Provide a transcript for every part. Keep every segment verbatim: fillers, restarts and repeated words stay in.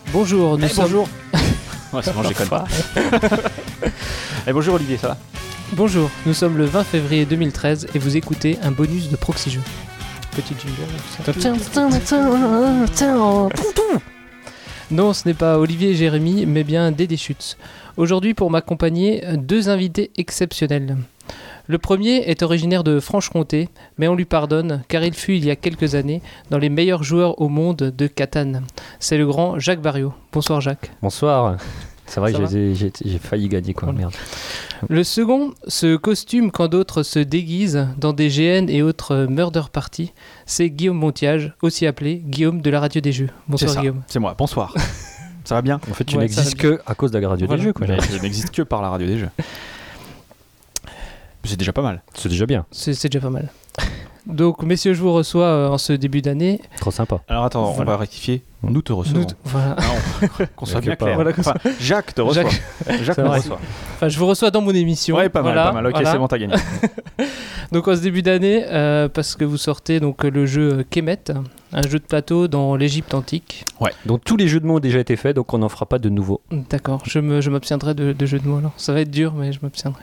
Bonjour, nous hey, sommes... Bonjour. Ouais, c'est bon, je déconne pas. Et bonjour Olivier, ça va? Bonjour, nous sommes le vingt février deux mille treize et vous écoutez un bonus de Proxy Jeux. Petit jingle. Non, ce n'est pas Olivier et Jérémy, mais bien Dédé Schutz. Aujourd'hui, pour m'accompagner, deux invités exceptionnels. Le premier est originaire de Franche-Comté, mais on lui pardonne car il fut il y a quelques années dans les meilleurs joueurs au monde de Catan. C'est le grand Jacques Barriot. Bonsoir Jacques. Bonsoir. C'est vrai Ça que va j'ai, j'ai, j'ai failli gagner quoi, Voilà. merde. Le second se costume quand d'autres se déguisent dans des G N et autres murder parties. C'est Guillaume Montiage, aussi appelé Guillaume de la radio des jeux. Bonsoir c'est ça, Guillaume. c'est moi, bonsoir. Ça va bien? En fait, tu Ouais, n'existes que à cause de la radio Voilà. des jeux quoi. Mais je n'existe que par la radio des jeux. C'est déjà pas mal. C'est déjà bien. C'est, c'est déjà pas mal. Donc, messieurs, je vous reçois euh, en ce début d'année. Trop sympa. Alors attends, Voilà. on va rectifier. Nous te recevons. Nous, voilà. Non, qu'on soit bien Quelque part. clair. Voilà, Enfin, Jacques te reçoit. Jacques. Jacques C'est me vrai. reçoit. Enfin, je vous reçois dans mon émission. Ouais, pas mal, Voilà, pas mal. Ok, voilà. c'est bon, t'as gagné. Donc, en ce début d'année, euh, parce que vous sortez donc le jeu Kemet, un jeu de plateau dans l'Égypte antique. Donc tous les jeux de mots ont déjà été faits, donc on n'en fera pas de nouveaux. D'accord, je, me, je m'abstiendrai de, de jeux de mots alors. Ça va être dur, mais je m'abstiendrai.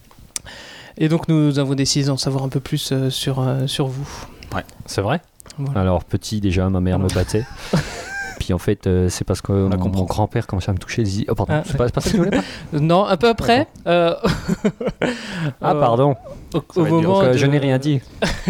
Et donc, nous avons décidé d'en savoir un peu plus euh, sur, euh, sur vous. C'est vrai. Voilà. Alors petit déjà, ma mère me battait. Puis en fait, euh, c'est parce que On a mon, compris. mon grand-père commençait à me toucher les yeux. Oh pardon, Ah, c'est, pas, c'est pas ça que tu voulais pas. Non, un peu après. euh, Ah euh, pardon. Au, Ça au va être dur. moment Donc, euh, de- je n'ai rien dit.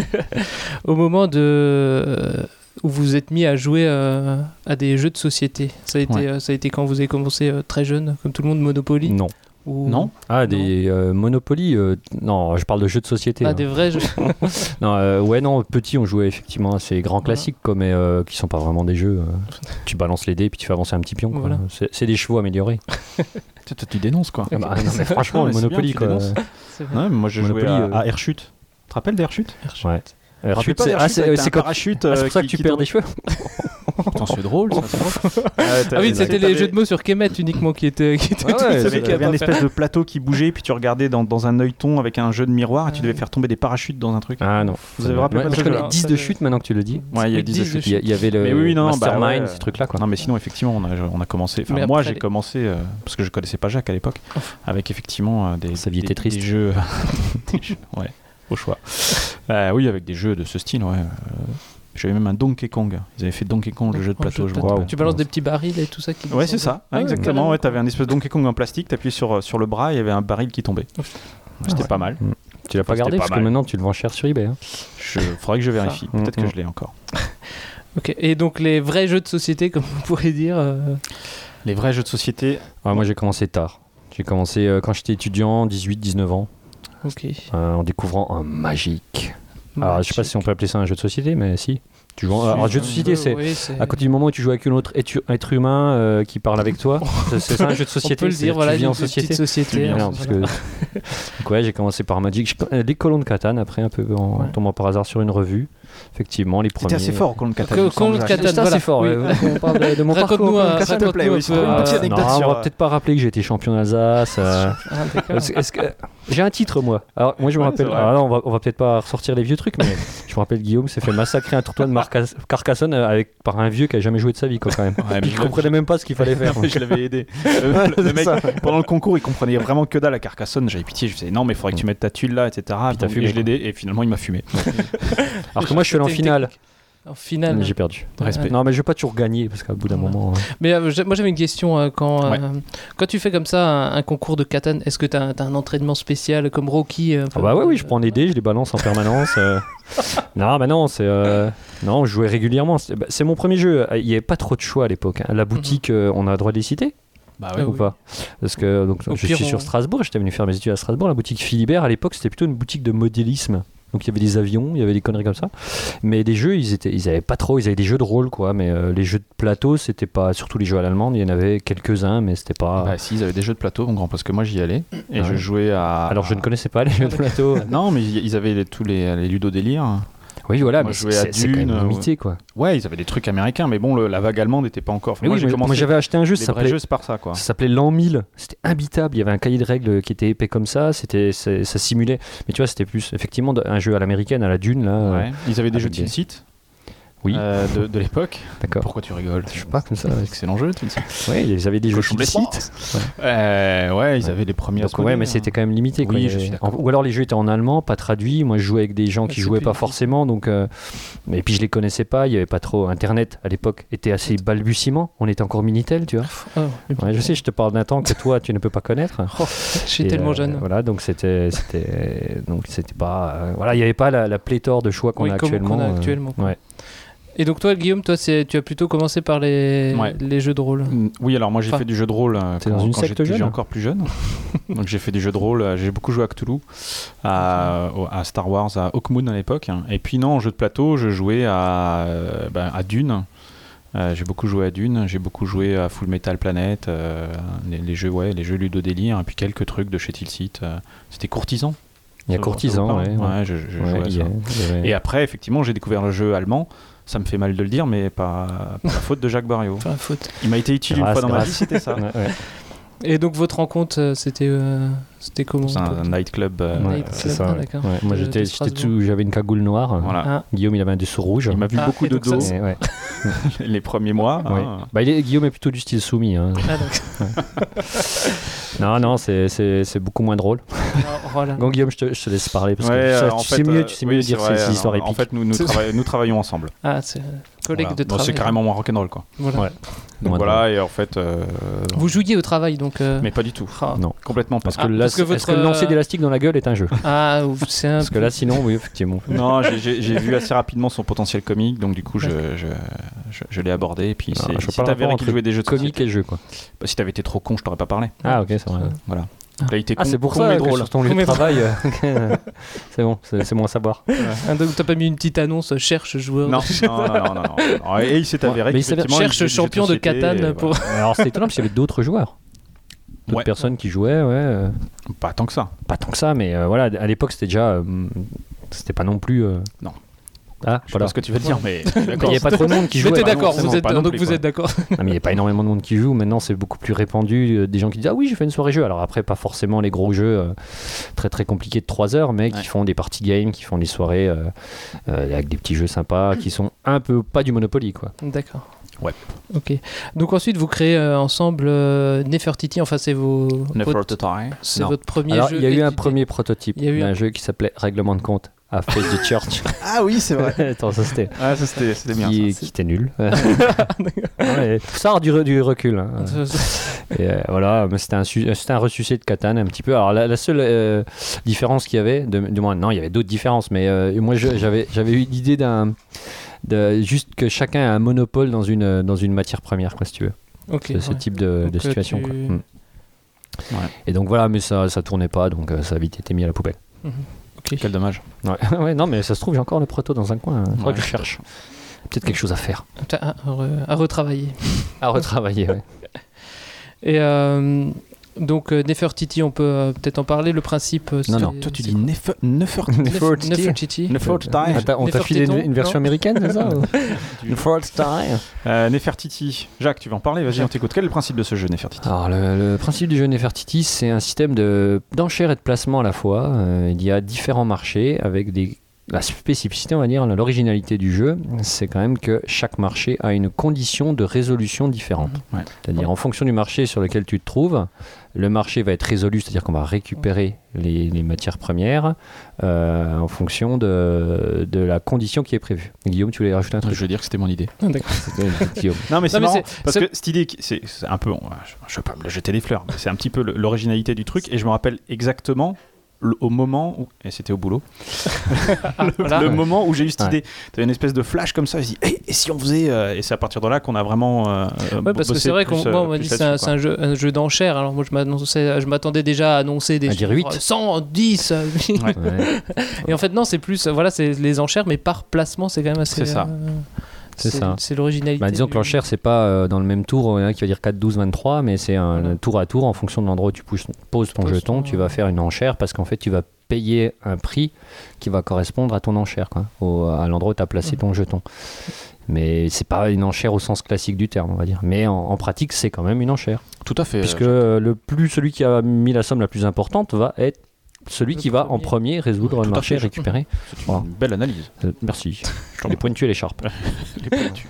Au moment de euh, où vous êtes mis à jouer euh, à des jeux de société. Ça a été, Ouais. euh, ça a été quand vous avez commencé euh, très jeune, comme tout le monde, Monopoly. Non. Ou... Non? Ah des euh, Monopoly. euh, non, je parle de jeux de société. Ah, hein. des vrais jeux. Non, euh, ouais, non, petit, on jouait effectivement à ces grands Voilà. classiques, quoi, mais euh, qui sont pas vraiment des jeux. euh. Tu balances les dés puis tu fais avancer un petit pion. Quoi. Voilà. C'est, c'est des chevaux améliorés. Tu, tu dénonces quoi. Ah bah, non, mais franchement, Non, le mais c'est Monopoly, bien, tu quoi. dénonces. C'est vrai. Ouais, mais moi j'ai joué Monopoly, à, euh. à Airchute. Tu te rappelles d'Airchute? Ouais. Tu te Alors, rappelles chute, pas c'est, d'Airchute ah, c'est, avec c'est un quand- parachute, ah, c'est euh, pour ça que qui- tu qui perds tombe. des cheveux. Putain, c'est drôle ça. c'est drôle. Ah, t'as- Ah oui, t'avais- c'était les jeux de mots sur Kemet uniquement qui étaient. Qui étaient Ah ouais, tous- c'est- T'avais qui t'avais avaient un pas espèce fait. de plateau qui bougeait, puis tu regardais dans, dans un œilleton avec un jeu de miroir et tu Ah devais oui. faire tomber des parachutes dans un truc. Ah non. Vous avez rappelé Ouais, pas de je ce connais jeu-là? dix de chute maintenant que tu le dis. Ouais, il y a Oui, dix dix de de chute. Il y, a- il y avait le Mais oui, oui, non, bah Mastermind, ouais. ces trucs-là, quoi. Non, mais sinon, effectivement, on a, on a commencé. Enfin, Mais moi, après j'ai les- commencé euh, parce que je connaissais pas Jacques à l'époque, avec effectivement euh, des, Sa vie des, était triste. des jeux, des jeux- ouais, au choix. Euh, oui, avec des jeux de ce style, ouais. Euh, J'avais même un Donkey Kong. Ils avaient fait Donkey Kong, le jeu de Oh, plateau. jeu Je de me plateau. rappelle. Tu balances des petits barils et tout ça qui Ouais, c'est descendent. ça, Ah ouais, exactement. carrément, Ouais, t'avais quoi. un espèce de Donkey Kong en plastique, t'appuyais sur, sur le bras, il y avait un baril qui tombait. Oh. C'était Ah, pas mal. Tu l'as pas C'était gardé pas parce que mal. maintenant tu le vends cher sur eBay. Hein. Je faudrait que je vérifie. Ça. Peut-être Mm, que mm. je l'ai encore. Ok. Et donc les vrais jeux de société, comme on pourrait dire. euh, Les vrais jeux de société. Ah, moi j'ai commencé tard. J'ai commencé euh, quand j'étais étudiant, dix-huit dix-neuf ans, Ok. euh, en découvrant un magique. Alors je sais pas si on peut appeler ça un jeu de société, mais si. Tu joues en- alors, jeu de société, c'est Oui, c'est- à côté du moment où tu joues avec un autre être être humain euh, qui parle avec toi. c'est, c'est ça un jeu de société. On peut le c'est- dire, voilà, tu vis une en petite société. société. Tu vis en- hein, Non, parce voilà. que donc ouais, j'ai commencé par Magic, Je- euh, des colons de Catane après un peu en Ouais. tombant par hasard sur une revue. Effectivement, les premiers. T'étais assez fort au Colon de Catane. Que- il me semble, Colon de Jacques. Catane, J'étais voilà. assez fort. Oui. ouais. On parle de, de mon Raconte-nous parcours. un- S'il te raconte-nous plaît, un oui, peu, c'est une euh, petite Euh, anecdote non, sur, on va euh, peut-être pas rappeler que j'ai été champion d'Alsace. euh, Ah, d'accord. est-ce, est-ce que j'ai un titre moi? Alors moi je me Ouais, rappelle. c'est vrai. Alors là, on va on va peut-être pas ressortir les vieux trucs, mais je me rappelle Guillaume s'est fait massacrer un tournoi de Marca- Carcassonne euh, avec par un vieux qui a jamais joué de sa vie quoi quand même. Ouais, mais Puis je il comprenait même pas ce qu'il fallait faire. je l'avais aidé. Euh, Ouais, le c'est mec, ça. pendant le concours, il comprenait vraiment que dalle à Carcassonne. J'avais pitié. Je disais non, mais il faudrait que tu mettes ta tuile là, et cetera. Puis t'as Donc, fumé, et je l'ai aidé et finalement il m'a fumé. Alors que moi je suis allé en C'était une finale. technique. En finale. Mais j'ai perdu. Respect. Non mais je vais pas toujours gagner parce qu'au bout d'un Ouais. moment. euh, Mais euh, j'ai- moi j'avais une question euh, quand, euh, Ouais. quand tu fais comme ça un, un concours de Catan, est-ce que tu as un entraînement spécial comme Rocky euh, un Ah peu- bah ouais, oui, je prends des dés, je les balance en permanence. euh. Non, bah non, c'est euh, non, je jouais régulièrement. C'est, bah, c'est mon premier jeu. Il n'y avait pas trop de choix à l'époque. hein. La boutique, euh, on a le droit de les citer Bah ouais. ou oui. pas? Parce que donc, Au je pire, suis on- sur Strasbourg. J'étais venu faire mes études à Strasbourg. La boutique Philibert à l'époque, c'était plutôt une boutique de modélisme. Donc il y avait des avions, il y avait des conneries comme ça. Mais des jeux, ils étaient, ils avaient pas trop. Ils avaient des jeux de rôle, quoi. Mais euh, les jeux de plateau, c'était pas. Surtout les jeux à l'allemande, il y en avait quelques-uns, mais c'était pas. Bah si, ils avaient des jeux de plateau, mon grand, parce que moi j'y allais et Ah je ouais. jouais à. Alors je ne connaissais pas les jeux de plateau. Non, mais ils avaient les- tous les, les ludodélires. Oui, voilà, Moi, mais je jouais c'est, à c'est quand Dune, même euh, limité, quoi. Ouais, ils avaient des trucs américains, mais bon, le- la vague allemande n'était pas encore. Enfin, Mais moi, oui, j'ai moi, commencé. moi, j'avais acheté un jeu, les ça vrais s'appelait jeux, c'est par ça, quoi. Ça s'appelait l'an mille, c'était imbitable, il y avait un cahier de règles qui était épais comme ça, c'était, c'est- ça simulait, mais tu vois c'était plus effectivement de- un jeu à l'américaine, à la Dune là. euh, Ouais. Ils avaient des avec jeux de des- Tilsit. Oui. euh, de, de l'époque. D'accord. Pourquoi tu rigoles? Je sais pas, comme ça. Excellent jeu, tu me dis. Ouais, ils avaient des jeux Cochon de sites. l'espace. Ouais. ouais, ils Ouais. avaient les premiers. Donc, ouais, mais c'était quand même limité. Quoi. Oui, Il y je avait- suis d'accord. en- Ou alors les jeux étaient en allemand, pas traduits. Moi, je jouais avec des gens qui c'est jouaient plus pas difficile. forcément. Donc, euh, et puis, je les connaissais pas. Il y avait pas trop. Internet, à l'époque, était assez balbutiement. On était encore Minitel, tu vois. Ah, Ouais, je sais, je te parle d'un temps que toi, tu ne peux pas connaître. oh, je suis Et, tellement euh, jeune. Voilà, donc c'était, c'était, donc c'était pas, euh, voilà, il n'y avait pas la, la pléthore de choix qu'on Oui, a comme- actuellement. qu'on a euh, actuellement. ouais. Et donc toi, Guillaume, toi, c'est, tu as plutôt commencé par les, Ouais. les jeux de rôle. Mm, Oui, alors moi j'ai Enfin, fait du jeu de rôle euh, t'es quand, dans une quand secte j'étais jeune encore plus jeune. Donc j'ai fait du jeu de rôle, euh, j'ai beaucoup joué à Cthulhu, à, au- à Star Wars, à Hawkmoon à l'époque. Et puis non, en jeu de plateau, je jouais à, euh, ben, à Dune. Euh, j'ai beaucoup joué à Dune, j'ai beaucoup joué à Full Metal Planet, euh, les, les jeux, ouais, les jeux Ludodélire, et puis quelques trucs de chez Tilsit. Euh, c'était Courtisan. Il y a Ça vous- Courtisan, ça vous parle ouais, ouais. Ouais, je, je Ouais, jouais à il y ça. a- il y avait- Et après, effectivement, j'ai découvert le jeu allemand. Ça me fait mal de le dire, mais pas, pas la faute de Jacques Barriot. Enfin, faute. Il m'a été utile une Grâce, fois dans ma grâce. vie, c'était ça. Ouais, ouais. Et donc votre rencontre, euh, c'était, euh, c'était comment? C'est un, un nightclub. euh, Ouais, Night c'est Club, ça. ah, ouais. d'accord. Ouais, moi De- j'étais, de j'étais Strasbourg. tout, j'avais une cagoule noire. Voilà. Ah, Guillaume il avait un dessous rouge. Il m'a vu Ah, beaucoup et de donc ça, dos c'est- Et ouais. les premiers mois. Ouais. hein. Bah, il est- Guillaume est plutôt du style soumis. hein. ah, donc- Non, non, c'est, c'est, c'est beaucoup moins drôle. Ah, voilà. Bon, Guillaume, je te, je te laisse parler parce Ouais, que ça, euh, en tu fait, sais mieux, euh, tu sais oui, mieux c'est dire vrai, ces, ces histoires en- épiques. En fait, nous, nous, C'est- trava- nous travaillons ensemble. Ah, c'est euh, collègue Voilà. de Bon, travail. c'est carrément moins rock'n'roll, quoi. Voilà. Ouais. Donc Moins voilà, et en fait. euh, Vous jouiez au travail, donc. euh, Mais pas du tout. ah. Non. Complètement pas. Parce que, Ah, là, parce que est-ce votre, que le lancer euh, d'élastique dans la gueule est un jeu Ah, c'est un. Parce que là, sinon, oui, effectivement. Non, j'ai- j'ai j'ai vu assez rapidement son potentiel comique, donc du coup, je, je, je, je l'ai abordé. Et puis, Ah, c'est- je vois si pas le t'avais rapport qu'il entre jouait des jeux de Comique société, et jeu, quoi. bah, si t'avais été trop con, je t'aurais pas parlé. Ah, ok, c'est vrai. Voilà. Donc là, il était Ah, con, c'est pour con, ça mais que drôle. sur ton lieu Con, de mais travail, euh, c'est bon, c'est c'est bon à savoir. Ah, donc t'as pas mis une petite annonce, euh, cherche joueur. Non, non, non, non, non, non. Et il s'est avéré Mais il s'avère- qu'effectivement, il cherche faisait des jeux champion de société, Catane et pour. voilà. Mais alors, c'était étonnant parce qu'il y avait d'autres joueurs. D'autres Ouais. personnes qui jouaient, ouais. euh, Pas tant que ça. Pas tant que ça, mais euh, voilà, à l'époque, c'était déjà. euh, c'était pas non plus. euh, Non. Ah, Je sais voilà. pas ce que tu veux dire, mais Il n'y avait pas trop de monde qui Mais jouait. t'es pas d'accord, non, vous non, êtes, pas non donc plus, vous quoi. êtes d'accord. Non, mais il n'y a pas énormément de monde qui joue. Maintenant, c'est beaucoup plus répandu. euh, Des gens qui disent ah oui, j'ai fait une soirée jeu. Alors après, pas forcément les gros jeux euh, très très compliqués de trois heures, mais qui Ouais. font des party games, qui font des soirées euh, euh, avec des petits jeux sympas, qui sont un peu pas du Monopoly, quoi. D'accord. Ouais. Ok. Donc ensuite, vous créez euh, ensemble euh, Nefertiti. Enfin, c'est vos. votre- Nefertiti. C'est Non. votre premier Alors, jeu. il y a eu un édité. premier prototype Il y a eu d'un un- jeu qui s'appelait Règlement de compte à Face the Church. Ah oui, c'est vrai. Attends, ça c'était. Ah, ça c'était c'était bien. Qui, ça. qui était nul. Ouais, ça a du, re- du recul. hein. Et euh, voilà, mais c'était un, su- c'était un ressucé de Catane un petit peu. Alors la, la seule euh, différence qu'il y avait, de, du moins non, il y avait d'autres différences, mais euh, moi je- j'avais j'avais eu l'idée d'un de juste que chacun a un monopole dans une dans une matière première, quoi, si tu veux. Ok. C'est ce ouais. type de, Donc, de euh, situation. tu- Quoi. Mm. Ouais. Et donc voilà, mais ça ça tournait pas, donc euh, ça a vite été mis à la poubelle. Ok. Quel dommage. Ouais, ouais, non, mais ça se trouve j'ai encore le proto dans un coin. Il faudra Ouais. que je cherche. Peut-être quelque chose à faire, T'as À, à re- à retravailler. à retravailler. Ouais. Et euh, donc euh, Nefertiti, on peut euh, peut-être en parler. Le principe. euh, Non, c'est- non, Toi, tu c'est dis quoi Nefer- Nefertiti. Nef- Nefertiti. Nefertiti. Ah, t'as- on t'a filé une, Nefertiton, une version non américaine, c'est ça Nefertiti. Euh, Nefertiti. Jacques, tu vas en parler. Vas-y, on t'écoute. Quel est le principe de ce jeu, Nefertiti? Alors, le, le principe du jeu Nefertiti, c'est un système de, d'enchères et de placement à la fois. Euh, il y a différents marchés avec des... La spécificité, on va dire, l'originalité du jeu, c'est quand même que chaque marché a une condition de résolution différente. Ouais. C'est-à-dire, en fonction du marché sur lequel tu te trouves, le marché va être résolu, c'est-à-dire qu'on va récupérer les, les matières premières euh, en fonction de, de la condition qui est prévue. Guillaume, tu voulais rajouter un truc? Je veux dire que c'était mon idée. Ah, d'accord. C'était Guillaume. Non, mais c'est Non, mais marrant, c'est- parce c'est- que cette idée, qui- c'est c'est un peu, je ne veux pas me jeter des fleurs, mais c'est un petit peu le- l'originalité du truc, et je me rappelle exactement le- au moment où, et c'était au boulot, le, voilà. le moment où j'ai eu cette Ouais. idée. Tu as une espèce de flash comme ça, je me dis, hey, et si on faisait, euh, et c'est à partir de là qu'on a vraiment euh, Ouais, parce que bossé c'est vrai plus, qu'on euh, moi, on m'a plus dit que c'est un, là-dessus, c'est un jeu, un jeu d'enchères. Alors moi je m'annonçais, je m'attendais déjà à annoncer des À dire chiffres, huit. cent, dix. euh, Ouais. Ouais. Et en fait non, c'est plus voilà, c'est les enchères, mais par placement, c'est quand même assez. C'est ça. euh, C'est ça. C'est l'originalité. Bah, disons que du- l'enchère, c'est pas euh, dans le même tour, il y en a qui va dire quatre, douze, vingt-trois, mais c'est un Voilà. tour à tour en fonction de l'endroit où tu poses, poses ton Poses jeton, ton- tu vas faire une enchère parce qu'en fait, tu vas payer un prix qui va correspondre à ton enchère, quoi, au- à l'endroit où tu as placé ton jeton. Mais c'est pas une enchère au sens classique du terme, on va dire. Mais en, en pratique, c'est quand même une enchère. Tout à fait. Puisque euh, euh, le plus celui qui a mis la somme la plus importante va être celui Le qui va en premier. premier résoudre Tout le à marché et fait, je- récupérer. C'est Voilà. une belle analyse. Euh, merci. Les pointus et les charpes. Les pointus.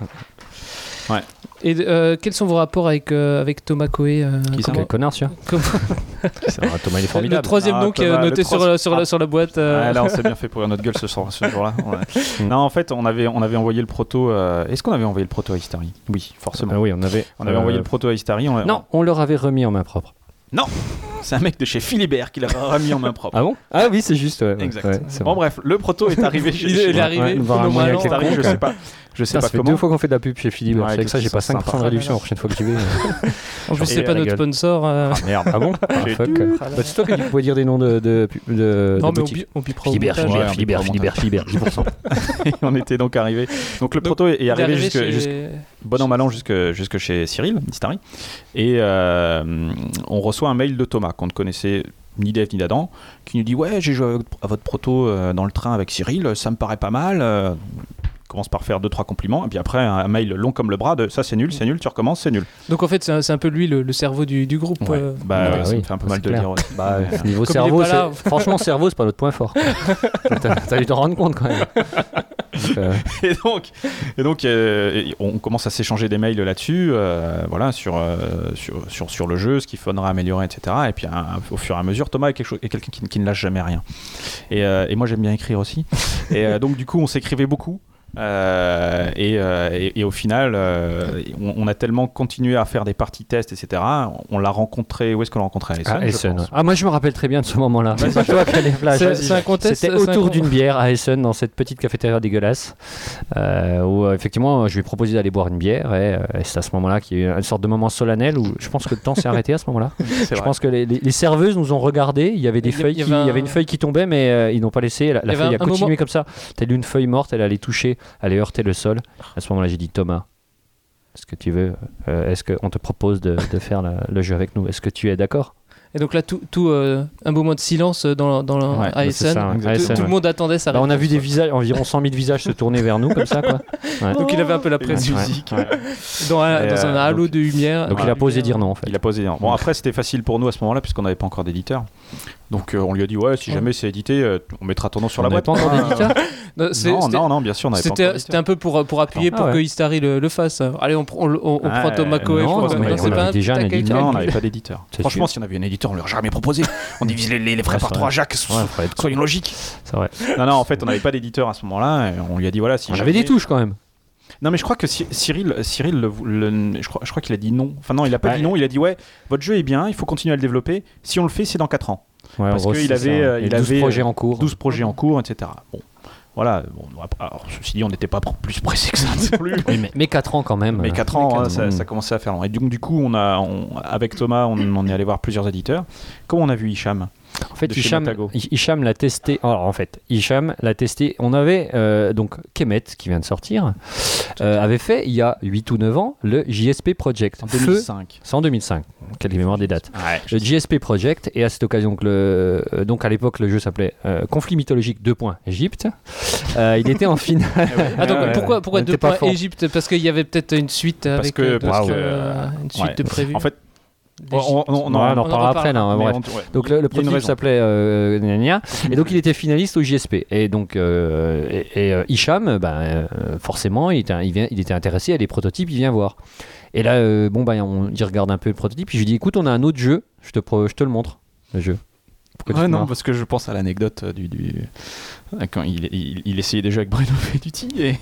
Et euh, quels sont vos rapports avec, euh, avec Thomas Coe euh, Qui ça comment- Quel connard, celui-là. comment- C'est vrai, Thomas, il est Le formidable. troisième Ah, nom qui est Thomas, noté le sur, troisi- la- sur, la, Ah. sur la boîte. euh, Ouais, là, on s'est bien fait pour notre gueule ce, soir, ce jour-là. Ouais. Mm. Non, en fait, on avait, on avait envoyé le proto. euh, Est-ce qu'on avait envoyé le proto à Istari? Oui, forcément. Ah oui, on avait. On avait euh, envoyé le proto à Istari. On... Non, on leur avait remis en main propre. C'est un mec de chez Philibert qui l'a remis en main propre. Ah bon? Ah oui, c'est juste. Ouais, ouais, Exact. ouais, c'est Bon, vrai. bref, le proto est arrivé chez Il, chez il est moi. arrivé. Ouais, au voir un moment moyen où- quelconque. Istari, je sais pas. Je sais Putain, pas ça fait comment. deux fois qu'on fait de la pub chez Philibert. Ouais, c'est avec ça, j'ai pas c'est cinq pour cent de sympa. réduction la prochaine fois que j'y vais. En plus, Et c'est pas la notre gueule. sponsor. euh. Merde. Ah bon? Ah, J'ai fuck. tout. Bah, c'est toi qui dis- pouvais dire des noms de, de, de, de Non, mais on, boutiques. pi- on pipera au Philibert, montage. Ouais, Philibert, on Philibert, peut Philibert, Philibert, dix pour cent. On était donc arrivé. Donc le Donc, proto est Il est arrivé arrivé jusque, chez- jusque- bon an mal an jusque, jusque chez Cyril Istari. Et euh, on reçoit un mail de Thomas qu'on ne connaissait ni d'Eve ni d'Adam, qui nous dit ouais, j'ai joué à votre- à votre proto euh, dans le train avec Cyril, ça me paraît pas mal. euh, commence par faire deux trois compliments et puis après un mail long comme le bras de ça c'est nul, c'est nul, tu recommences, c'est nul. Donc en fait, c'est un, c'est un peu lui le, le cerveau du, du groupe. Ouais. euh. Bah Ouais, ouais, ça oui, me fait un peu c'est mal de le clair. dire. aussi. Bah, Mais, euh, niveau Comme cerveau, il est pas là. c'est- franchement, cerveau, c'est pas notre point fort. T'as t'as dû t'en rendre compte quand même. Donc, euh, Et donc, et donc euh, et on commence à s'échanger des mails là-dessus, euh, voilà, sur, euh, sur, sur, sur le jeu, ce qu'il faudra améliorer, et cetera. Et puis un- un- au fur et à mesure, Thomas est, quelque chose, est quelqu'un qui, qui ne lâche jamais rien. Et, euh, et moi j'aime bien écrire aussi. Et euh, donc du coup on s'écrivait beaucoup. Euh, et, euh, et, et au final, euh, on, on a tellement continué à faire des parties tests, et cetera. On l'a rencontré, où est-ce qu'on l'a renconé? À Essen, à je Essen. pense. Ah, moi je me rappelle très bien de ce moment-là. C'est pas toi qui allais là, C'est- je- c'est un contest, C'était c'est un autour con- d'une bière à Essen, dans cette petite cafétéria dégueulasse, euh, où euh, effectivement je lui ai proposé d'aller boire une bière. Et, euh, et c'est à ce moment-là qu'il y a eu une sorte de moment solennel où je pense que le temps s'est arrêté à ce moment-là. C'est Je vrai. pense que les, les- les serveuses nous ont regardé. Il y avait des Il y- feuilles, il y qui, avait il y avait un- une feuille qui tombait, mais euh, ils n'ont pas laissé. La, la Il y avait feuille un- a un continué moment- comme ça. Telle une feuille morte, elle allait toucher, elle allait heurter le sol. À ce moment-là, j'ai dit Thomas, est-ce que tu veux, euh, est-ce qu'on te propose de, de faire la- le jeu avec nous? Est-ce que tu es d'accord? Et donc là, tout, tout euh, un moment de silence dans, dans le- Ouais, à bah, c'est Essen. ça, Tout, à Essen, tout le ouais. monde attendait sa Bah, on a réponse, vu des quoi. visages, environ cent mille visages se tourner vers nous comme ça, quoi. Ouais. Donc il avait un peu la Et la pression. musique. Ouais. Dans, un, Et, dans un euh, halo donc- de lumière. Donc il a pas osé dire non en fait. Il a posé. hein. Bon, après, c'était facile pour nous à ce moment-là, puisqu'on n'avait pas encore d'éditeur. Donc, euh, on lui a dit, ouais, si jamais c'est édité, euh, on mettra ton nom sur On la n'avait boîte. pas encore Ah, d'éditeur. Non, c'est- Non, c'était- non, non, bien sûr, on n'avait pas C'était encore c'était un peu pour, pour appuyer Ah pour ouais. que Istari le, le fasse. Allez, on, prend- on, on, on Ah, prend Thomas Coe. non, je crois. mais Non, on c'est avait pas un déjà un tac, éditeur. tac, Non, on tac. n'avait pas d'éditeur. C'est Franchement, sûr. si on avait un éditeur, on leur aurait jamais proposé. On divise les, les, les frais Ouais, par c'est trois, vrai. Jacques. Ouais, faut être- Sois une logique. C'est vrai. Non, non, en fait, on n'avait pas d'éditeur à ce moment-là. Et on lui a dit, voilà, si On avait jamais- des touches quand même. Non, mais je crois que Cy- Cyril, Cyril le- le- je crois, je crois qu'il a dit non. Enfin, non, il a pas Ouais. dit non. Il a dit, ouais, votre jeu est bien, il faut continuer à le développer. Si on le fait, c'est dans quatre ans. Ouais, en Parce gros, qu'il c'est avait, ça. euh, Et il douze avait, projets euh, en cours. douze projets en cours, et cetera. Bon, voilà. Bon, alors, ceci dit, on n'était pas plus pressé que ça non plus. Oui, mais, mais quatre ans quand même. Mais quatre ans, Mais hein, quatre ça, ans. ça commençait à faire long. Et donc, du coup, on a, on- avec Thomas, on, on est allé voir plusieurs éditeurs. Comment on a vu Hicham? En fait, de chez Hicham, Matago. Hi- Hicham l'a testé. Alors, en fait, Hicham l'a testé. On avait euh, donc Kemet qui vient de sortir, euh, avait fait il y a huit ou neuf ans le J S P Project. En Feu- deux mille cinq. C'est en deux mille cinq. Quelle mémoire des dates. Ouais, Le J S P Project, et à cette occasion, que le, euh, donc à l'époque, le jeu s'appelait euh, Conflit mythologique deux points Égypte. Euh, il était en finale. Ah, donc, Ouais, ouais, pourquoi, ouais. pourquoi On deux était pas points fort. Égypte? Parce qu'il y avait peut-être une suite Parce avec que- euh, parce d'autres, que, euh, une suite ouais. de prévues. En fait, d'Égypte. on, on- on- Ouais, non, on en en reparlera après. Là, mais bref. on- ouais. Donc le, le Il y a une prototype raison. s'appelait euh, gna gna gna. Et donc il était finaliste au J S P. Et donc euh, et, et, euh, Hicham, ben, euh, forcément, il était, il, vient- il était intéressé à des prototypes, il vient voir. Et là, euh, bon, ben, on, il regarde un peu le prototype, puis je lui dis, écoute, on a un autre jeu, je te, pro- je te le montre, le jeu. Pourquoi tu Ouais, te non, marres parce que je pense à l'anecdote euh, du, du... quand il, il, il essayait déjà avec Bruno Feduti et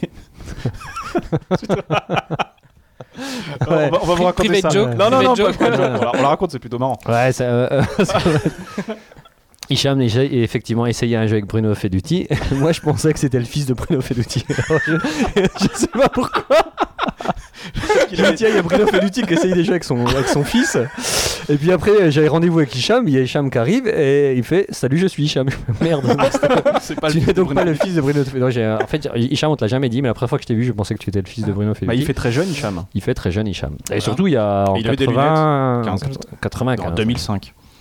on, va, on va vous raconter Private ça. joke, Non, non, non, private pas- joke. pas- on, la, on la raconte, c'est plutôt marrant. Ouais, ça, euh, euh, Hicham déjà, et effectivement essayé un jeu avec Bruno Feduti. Moi, je pensais que c'était le fils de Bruno Feduti. Alors, je, je sais pas pourquoi. Je me dis, tiens, il y a Bruno Feduti qui essaye déjà avec son, avec son fils. Et puis après, j'avais rendez-vous avec Hicham. Il y a Hicham qui arrive et il fait salut, je suis Hicham. Merde. C'est pas Tu le n'es fils de donc Bruno. pas le fils de Bruno Feduti. Non, j'ai- En fait, Hicham, on te l'a jamais dit, mais la première fois que je t'ai vu, je pensais que tu étais le fils de Bruno Feduti. Bah, il fait très jeune, Hicham. Il fait très jeune, Hicham. Et Voilà. surtout, il y a en Et il avait des quatre-vingts, lunettes. quatre-vingt-quinze. En deux mille cinq.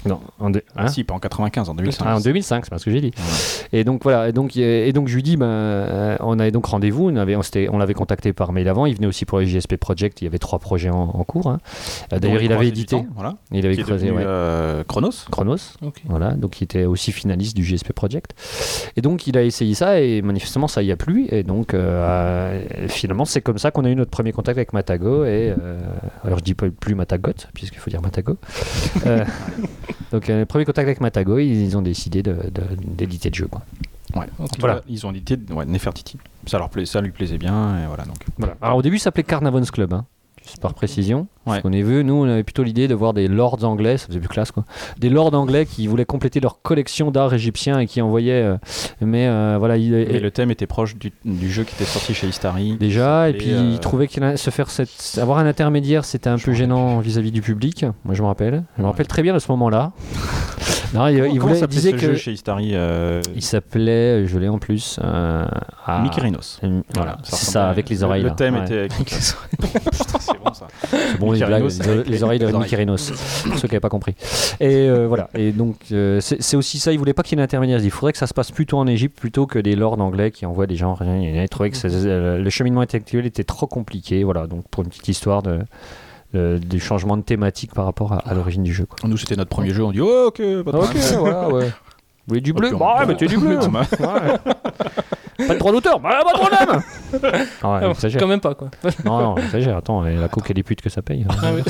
Non, en deux- Ah, hein si, pas en quatre-vingt-quinze, en deux mille cinq. Ah, en deux mille cinq, c'est pas ce que j'ai dit. Ouais. Et donc voilà, et donc, et donc je lui dis, ben, euh, on avait donc rendez-vous, on, avait, on, s'était- on l'avait contacté par mail avant, il venait aussi pour les J S P Project, il y avait trois projets en, en cours. Hein. Euh, D'ailleurs, il avait édité, Temps, voilà, il avait qui est creusé devenu, ouais. euh, Chronos. Chronos, Ok. voilà, donc il était aussi finaliste du J S P Project. Et donc il a essayé ça et manifestement ça y a plu. Et donc euh, finalement c'est comme ça qu'on a eu notre premier contact avec Matago. Et euh, alors je dis pas plus Matagot puisqu'il faut dire Matago. euh, donc euh, premier contact avec Matago, ils ont décidé de, de, d'éditer le jeu. Quoi. Ouais. En tout Voilà. cas, ils ont édité ouais, Nefertiti. Ça leur pla- ça lui plaisait bien et voilà donc. Voilà. Alors au début ça s'appelait Carnavons Club. Hein. C'est par précision. Ouais. Parce qu'on est vu, nous, on avait plutôt l'idée de voir des lords anglais, ça faisait plus classe quoi. Des lords anglais qui voulaient compléter leur collection d'art égyptien et qui envoyaient. Euh, mais euh, voilà, il, Et et- le thème était proche du, du jeu qui était sorti chez Istari. déjà, et Et, puis euh, il trouvait qu'il allait se faire cette... avoir un intermédiaire, c'était un Je peu me gênant vis-à-vis du public. Moi, je me rappelle. Je me Ouais. rappelle très bien de ce moment-là. Non, il, il Comment voulait, il s'appelait disait ce que jeu chez Istari euh, il s'appelait, je l'ai en plus, euh, à... Mykérinos. Euh, Voilà, c'est ressemblait ça, à- avec les le- oreilles. Le là. thème Ouais. était avec Putain, c'est bon ça. C'est bon, les blagues, Mykérinos les, avec les oreilles de les oreilles. Mykérinos, pour ceux qui n'avaient pas compris. Et euh, voilà, et donc euh, c'est c'est aussi ça, il voulait pas qu'il y ait un intermédiaire. Il faudrait que ça se passe plutôt en Égypte plutôt que des lords anglais qui envoient des gens. Il trouvait que c'est- euh, le cheminement intellectuel était trop compliqué. Voilà, donc pour une petite histoire de, de- du changement de thématique par rapport à, à l'origine du jeu. Quoi. Nous c'était notre premier jeu, on dit oh, ok, pas de Ok, problème. voilà, ouais. Vous voulez du bleu? Ok, on- Bah, mettez du bleu. on- Ouais. Pas de droit d'auteur? Bah, pas de problème. Ah ouais, Ah, il exagère. quand même pas quoi. Non, non, il exagère. Attends, et la coke et les putes que ça paye. hein. Ah, oui.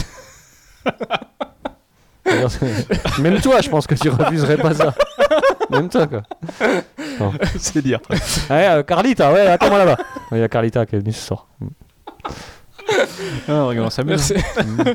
Même toi, je pense que tu refuserais pas ça. Même toi, quoi. C'est dire. Ouais, euh, Carlita, ouais, attends-moi là-bas. Il y a Carlita qui est venue ce soir. Ah, regarde, on s'amuse. Merci.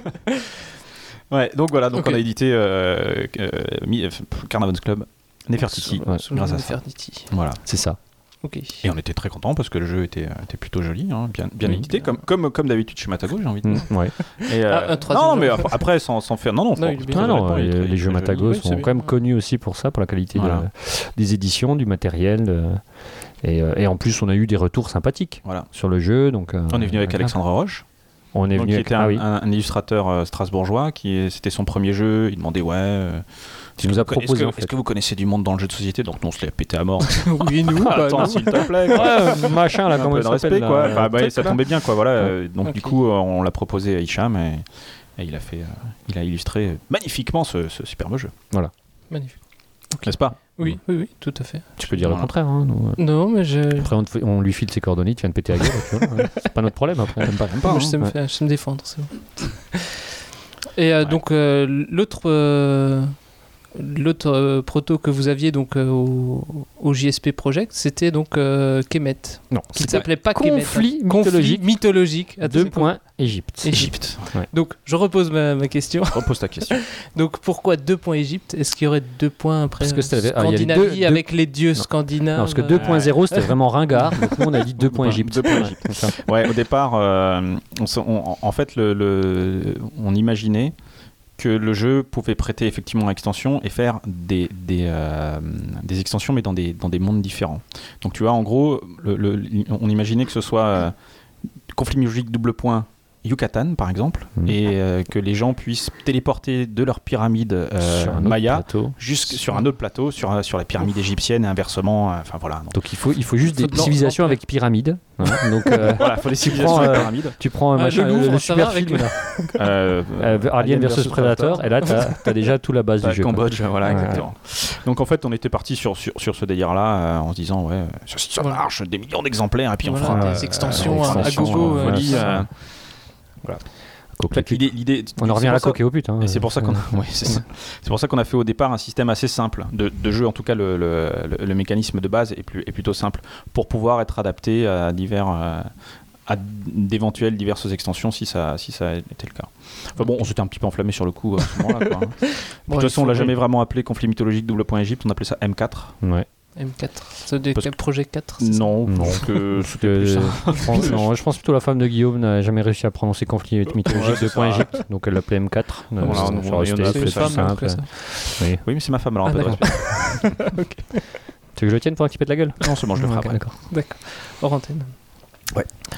Ouais, donc voilà, donc Ok. on a édité euh, euh, Mi- euh, Carnavons Club, Nefertiti, Ouais. Sous grâce le à ça. Nefertiti. Voilà. C'est ça. Ok. Et on était très contents parce que le jeu était, était plutôt joli, hein, bien, bien Oui. édité, comme, comme, comme d'habitude chez Matago, j'ai envie de dire. Mm, ouais. Et, euh, Ah, un troisième non, mais jeu. après, après, sans, sans faire. Non, non, Non, faut- il est bien. très Ah non, honnêtement, il est les, très- les jeux très Matago joli. Oui, c'est sont bien. quand même connus aussi pour ça, pour la qualité de- Voilà. des éditions, du matériel. de- Et, euh, et en plus, on a eu des retours sympathiques Voilà. sur le jeu. Donc, euh, On est venu avec voilà. Alexandre Roche, On est donc, venu qui avec. était Ah un, oui. un- un illustrateur euh, strasbourgeois, qui est- c'était son premier jeu. Il demandait ouais. euh, Tu nous as est-ce que- proposé, Est-ce en que, fait. est-ce que vous connaissez du monde dans le jeu de société? Donc, nous, on se l'est pété à mort. Oui, nous, bah, Attends, non. s'il te plaît. quoi. Ouais, machin là, Un comment peu il de respect, s'appelle quoi. là, Enfin, bah, truc, ça là. tombait bien, quoi. Voilà. euh, Donc, Ok. du coup, euh, on l'a proposé à Hicham et, et il a fait, euh, il a illustré magnifiquement ce, ce superbe jeu, Magnifique. n'est-ce pas? Oui, oui, oui, tout à fait. Tu peux dire le Voilà. contraire. Hein, nous, euh. Non, mais je, Après, on, te fait- on lui file ses coordonnées, tu viens de péter la gueule. tu vois, ouais. C'est pas notre problème après. J'aime pas, j'aime pas. moi, hein. je, sais me ouais. faire- je sais me défendre, c'est bon. Et euh, Ouais. donc, euh, l'autre euh, l'autre euh, proto que vous aviez donc, euh, au, au J S P Project, c'était donc euh, Kemet, Non, qui ne c'était s'appelait pas Kemet. conflit hein. Conflit mythologique. mythologique. Attends, Deux c'est quoi points, Égypte. Égypte. Ouais. Donc, je repose ma, ma question. Repose ta question. Donc, pourquoi deux points Égypte? Est-ce qu'il y aurait deux points après Parce que c'était- euh, ah, il y a les Scandinavie deux- deux- avec les dieux Non. scandinaves? Non, parce que euh, deux point zéro c'était vraiment ringard. Donc nous on a dit deux points Égypte. Deux points Ouais, Égypte. c'est ça. Ouais, au départ, euh, on, se- on- en fait, le, le- on imaginait que le jeu pouvait prêter effectivement à extension et faire des, des, euh, des extensions, mais dans des, dans des mondes différents. Donc, tu vois, en gros, le- le- on imaginait que ce soit euh, conflit mythologique double point Yucatan, par exemple, Mhm. et euh, que les gens puissent téléporter de leur pyramide euh, Sur un autre Maya plateau. jusque sur un autre plateau, sur, sur la pyramide égyptienne et inversement. euh, Enfin, voilà. Donc, Donc il faut, il faut juste Faut des de l'or- civilisations l'or- avec pyramide. hein. Donc euh, voilà, il faut les civilisations prends, avec euh, pyramide. tu prends un Ah, machin, le le, Louvre, le ça super va avec film le- là. Euh, Euh, Alien versus Predator. Et là t'as as déjà tout la base Bah, du jeu. quoi. Cambodge, voilà, Ouais. exactement. Donc en fait, on était parti sur, sur, sur ce délire-là euh, en se disant, ouais, ça, ça Voilà. marche, des millions d'exemplaires, et puis on Voilà, fera des euh, extensions euh, à- à extensions, gogo, euh, euh, folie, c'est euh, ça. voilà. Coque En fait, et pute. l'idée, l'idée- On en c'est revient à la pour ça- coque et aux putes. hein. Et c'est pour ça qu'on a, ouais, c'est ça. C'est pour ça qu'on a fait au départ un système assez simple de, de jeu, en tout cas le, le, le- le mécanisme de base est, plus, est plutôt simple pour pouvoir être adapté à divers euh, à d'éventuelles diverses extensions si ça si ça était le cas. Enfin bon, on s'était un petit peu enflammé sur le coup à ce moment-là. quoi, hein. De Bon, toute il façon, on faut- l'a jamais vraiment appelé conflit mythologique double point Égypte, on appelait ça M quatre. Ouais. M quatre. C'est des Parce que- projet quatre. c'est ça Non, Non. parce que Parce c'était que, plus ça. je pense, non, je pense plutôt la femme de Guillaume n'a jamais réussi à prononcer conflit mythologique Ouais, c'est de point ça. Égypte, donc elle l'appelait M quatre. Euh, Voilà, ça on- aurait on- resté on a C'est fait une ça, femme, simple. après ça. Oui. Oui, mais c'est ma femme, alors un Ah, peu de d'accord. respect. Tu veux que je le tienne pour un petit peu de la gueule? Non, seulement je le ferai Ok, après. D'accord. D'accord. Hors antenne. Ouais.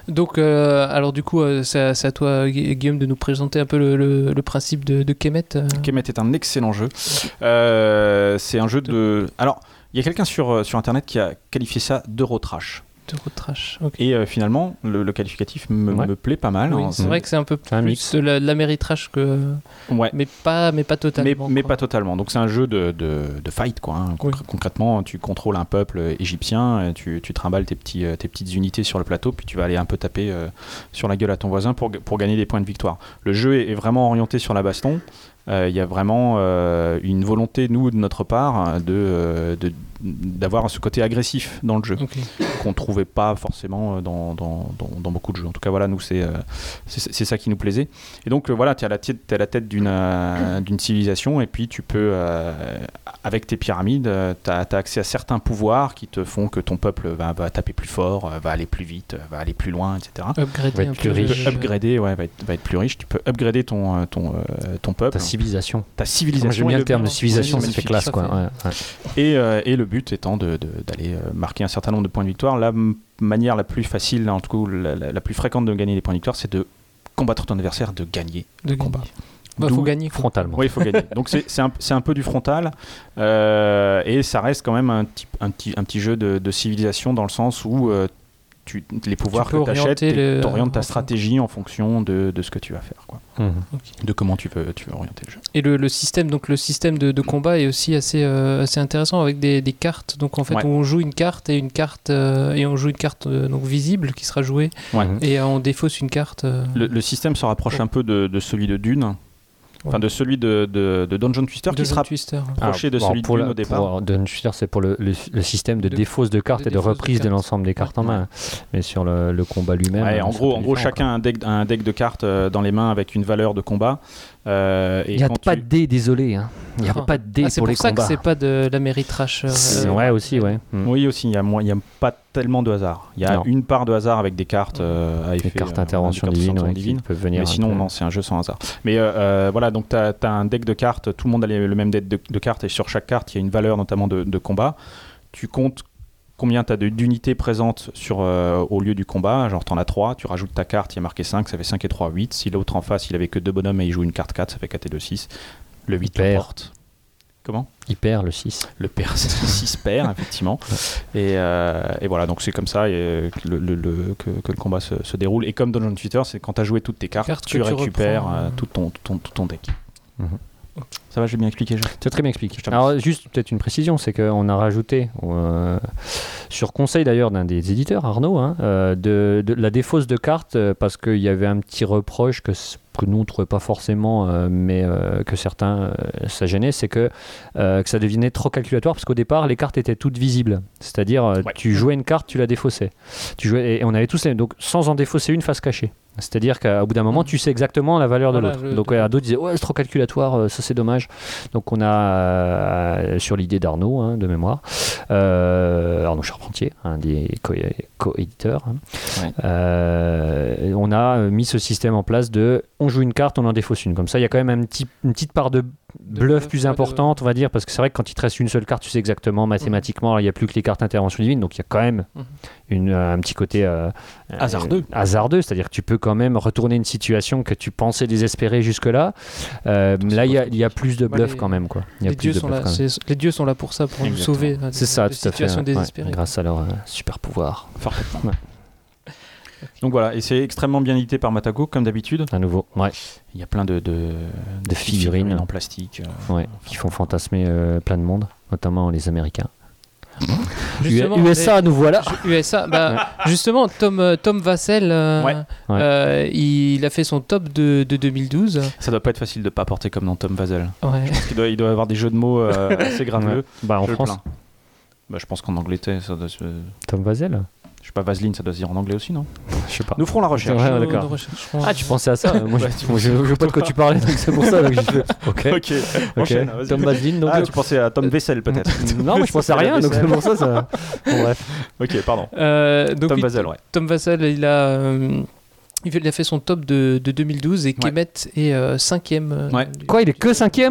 Donc, euh, alors du coup, euh, c'est, à, c'est à toi, Gu- Guillaume, de nous présenter un peu le, le, le principe de, de Kemet. euh. Kemet est un excellent jeu. Euh, c'est un jeu de... Alors, il y a quelqu'un sur, sur Internet qui a qualifié ça d'Eurotrash. Eurotrash. Ok. Et euh, finalement, le, le qualificatif me, Ouais. me plaît pas mal. Oui, hein. c'est vrai que c'est un peu C'est un plus mix. de la, de l'Améritrash que, Ouais. mais pas, mais pas Mais, totalement. mais quoi. pas totalement. Donc c'est un jeu de, de, de fight, quoi. hein. Concr- Oui. Concrètement, tu contrôles un peuple égyptien, et tu, tu trimbales tes, petits, euh, tes petites unités sur le plateau, puis tu vas aller un peu taper euh, sur la gueule à ton voisin pour, pour gagner des points de victoire. Le jeu est, est vraiment orienté sur la baston. Il euh, y a vraiment euh, une volonté, nous, de notre part, de, euh, de, d'avoir ce côté agressif dans le jeu, Ok. qu'on ne trouvait pas forcément dans, dans, dans, dans beaucoup de jeux. En tout cas, voilà, nous, c'est, euh, c'est, c'est ça qui nous plaisait. Et donc, euh, voilà, tu es à la tête, t'es à la tête d'une, euh, d'une civilisation, et puis tu peux, euh, avec tes pyramides, tu as accès à certains pouvoirs qui te font que ton peuple va, va taper plus fort, euh, va aller plus vite, va aller plus loin, et cetera. Upgrader Va être un plus peu riche. Tu le- peux upgrader, ouais, va être, va être plus riche. Tu peux upgrader ton, euh, ton, euh, ton peuple, Ta civilisation. ta civilisation. Moi, j'aime bien et le terme de but- civilisation, ouais, ça c'est fait magnifique. classe, ça quoi. fait- Ouais, ouais. Et, euh, et le but étant de, de, d'aller euh, marquer un certain nombre de points de victoire. La m- manière la plus facile, en tout cas la, la, la plus fréquente de gagner les points de victoire, c'est de combattre ton adversaire, de gagner. de combat. gagner. Bah, D'où- faut gagner. quoi. Frontalement. Oui, il faut gagner. Donc c'est, c'est, un, c'est un peu du frontal, euh, et ça reste quand même un, petit- un, petit, un petit jeu de, de civilisation dans le sens où euh, tu, les pouvoirs peux que tu achètes, orienter le- t'orientes ta en fond. stratégie en fonction de, de ce que tu vas faire, quoi. Mhm. De comment tu veux, tu veux orienter le jeu. Et le, le système, donc le système de, de combat est aussi assez, euh, assez intéressant avec des, des cartes. Donc en fait, Ouais. on joue une carte et une carte euh, et on joue une carte euh, donc visible qui sera jouée Ouais. Mhm. et on défausse une carte. euh, Le, le système se rapproche Oh. un peu de, de celui de Dune, enfin Ouais. de celui de, de, de Dungeon Twister, qui Dungeon sera Twister. rapproché de bon, celui de pour Dune la- au départ. Pour Dungeon Twister, c'est pour le, le, le système de De- défausse de cartes de et de défausse de reprise de cartes. l'ensemble des cartes en main. Mais sur le, le combat lui-même. Ouais, euh, en c'est un gros, peu en gros différent, chacun a un deck, un deck de cartes euh, dans les mains avec une valeur de combat. euh, et Il n'y a quand pas tu- de dés, désolé. hein. Il n'y a Ah. pas de dés Ah, c'est pour pour les ça combats. que c'est pas de l'Améritrash. euh, C'est- euh, ouais, aussi, ouais. Mm. Oui, aussi, il y a moins- il y a pas tellement de hasard. Il y a Non. une part de hasard avec des cartes euh, à effet. Les cartes euh, intervention des cartes divine, d'intervention ouais, qui peuvent venir. Mais un sinon, peu. non, c'est un jeu sans hasard. Mais euh, euh, voilà, donc tu as un deck de cartes, tout le monde a les- le même deck de, de cartes, et sur chaque carte, il y a une valeur notamment de, de combat. Tu comptes combien tu as d'unités présentes sur, euh, au lieu du combat, genre tu en as trois, tu rajoutes ta carte, il y a marqué cinq, ça fait cinq et trois, huit. Si l'autre en face, il avait que deux bonhommes et il joue une carte quatre, ça fait quatre et deux, six. Le huit perd. l'emporte. Comment ? Il perd le six. Le père, c'est six paires, effectivement. Et, euh, et voilà, donc c'est comme ça et, que, le, le- le- que, que le combat se, se déroule. Et comme Dungeon Twister, c'est quand tu as joué toutes tes cartes, Cartes tu que tu récupères reprends, euh, euh. tout, ton, tout, ton, tout ton deck. Mhm. Ça va, j'ai bien expliqué. Je... C'est très bien expliqué. Je t'aime. Alors, juste peut-être une précision, c'est qu'on a rajouté, euh, sur conseil d'ailleurs d'un des éditeurs, Arnaud, hein, euh, de, de la défausse de cartes, euh, parce qu'il y avait un petit reproche que, c- que nous on ne trouvait pas forcément, euh, mais euh, que certains, euh, ça gênait, c'est que, euh, que ça devenait trop calculatoire, parce qu'au départ, les cartes étaient toutes visibles. C'est-à-dire, euh, Ouais. tu jouais une carte, tu la défaussais. Tu jouais, et on avait tous les, donc sans en défausser une face cachée. C'est-à-dire qu'au bout d'un moment, Mhm. tu sais exactement la valeur Voilà, de l'autre. le- Donc, ouais, d'autres disaient, ouais, c'est trop calculatoire, euh, ça c'est dommage. Donc on a, euh, sur l'idée d'Arnaud, hein, de mémoire, euh, Arnaud Charpentier, un des co- co-éditeurs, hein, Ouais. euh, on a mis ce système en place de, on joue une carte, on en défausse une. Comme ça, il y a quand même un petit, une petite part de bluff bluff, plus ouais, de- importante, on va dire, parce que c'est vrai que quand il te reste une seule carte, tu sais exactement mathématiquement, alors il n'y a plus que les cartes intervention divine, donc il y a quand même Mhm. une, un petit côté euh, Hasardeux. euh, hasardeux, c'est-à-dire que tu peux quand même retourner une situation que tu pensais désespérer jusque-là. Euh, c'est là, il y, a- pas il y a plus de Bah, bluff les- quand même, quoi. Il y a Les plus dieux, de sont bluff là, quand même. c'est- les dieux sont là pour ça, pour nous Exactement. sauver euh, C'est des- ça, des tout à fait. situations ouais, désespérées. grâce à leur euh, super pouvoir. Parfaitement. Ouais. Donc voilà, et c'est extrêmement bien édité par Matago, comme d'habitude. À nouveau, ouais, Il y a plein de, de, De figurines. en plastique. euh, ouais, qui font fantasmer euh, plein de monde, notamment les Américains. Justement, U S A, nous voilà. les- U S A, bah, justement, Tom, euh, Tom Vassell, euh, Ouais. Ouais. euh, il a fait son top de, de deux mille douze. Ça doit pas être facile de pas porter comme dans Tom Vassell. Ouais. Parce qu'il doit, il doit avoir des jeux de mots euh, assez graveleux. Ouais. Bah, en Je le France, plains. Bah, je pense qu'en Angleterre, ça doit se... Tom Vassell. Je sais pas, Vaseline, ça doit se dire en anglais aussi, non? Je sais pas. Nous ferons la recherche. Ouais, Nous- d'accord. nous rechercherons- Ah, tu pensais à ça? Moi, je, Ouais, tu moi, je, je vois pas de quoi tu parlais, donc c'est pour ça. Donc j'ai fait, ok. Ok, Ok. enchaîne, vas-y. Tom Vaseline, donc. Ah, tu pensais à Tom Vaisselle, peut-être? Non, moi je pensais à rien, donc c'est pour ça. ça... Bon, bref. Ok, pardon. Euh, donc Tom oui, Vassell, ouais. Tom Vassell, il a, euh, il a fait son top de, de deux mille douze et Kemet est euh, cinquième. euh, Ouais. du- Quoi, il est que cinquième? Ouais,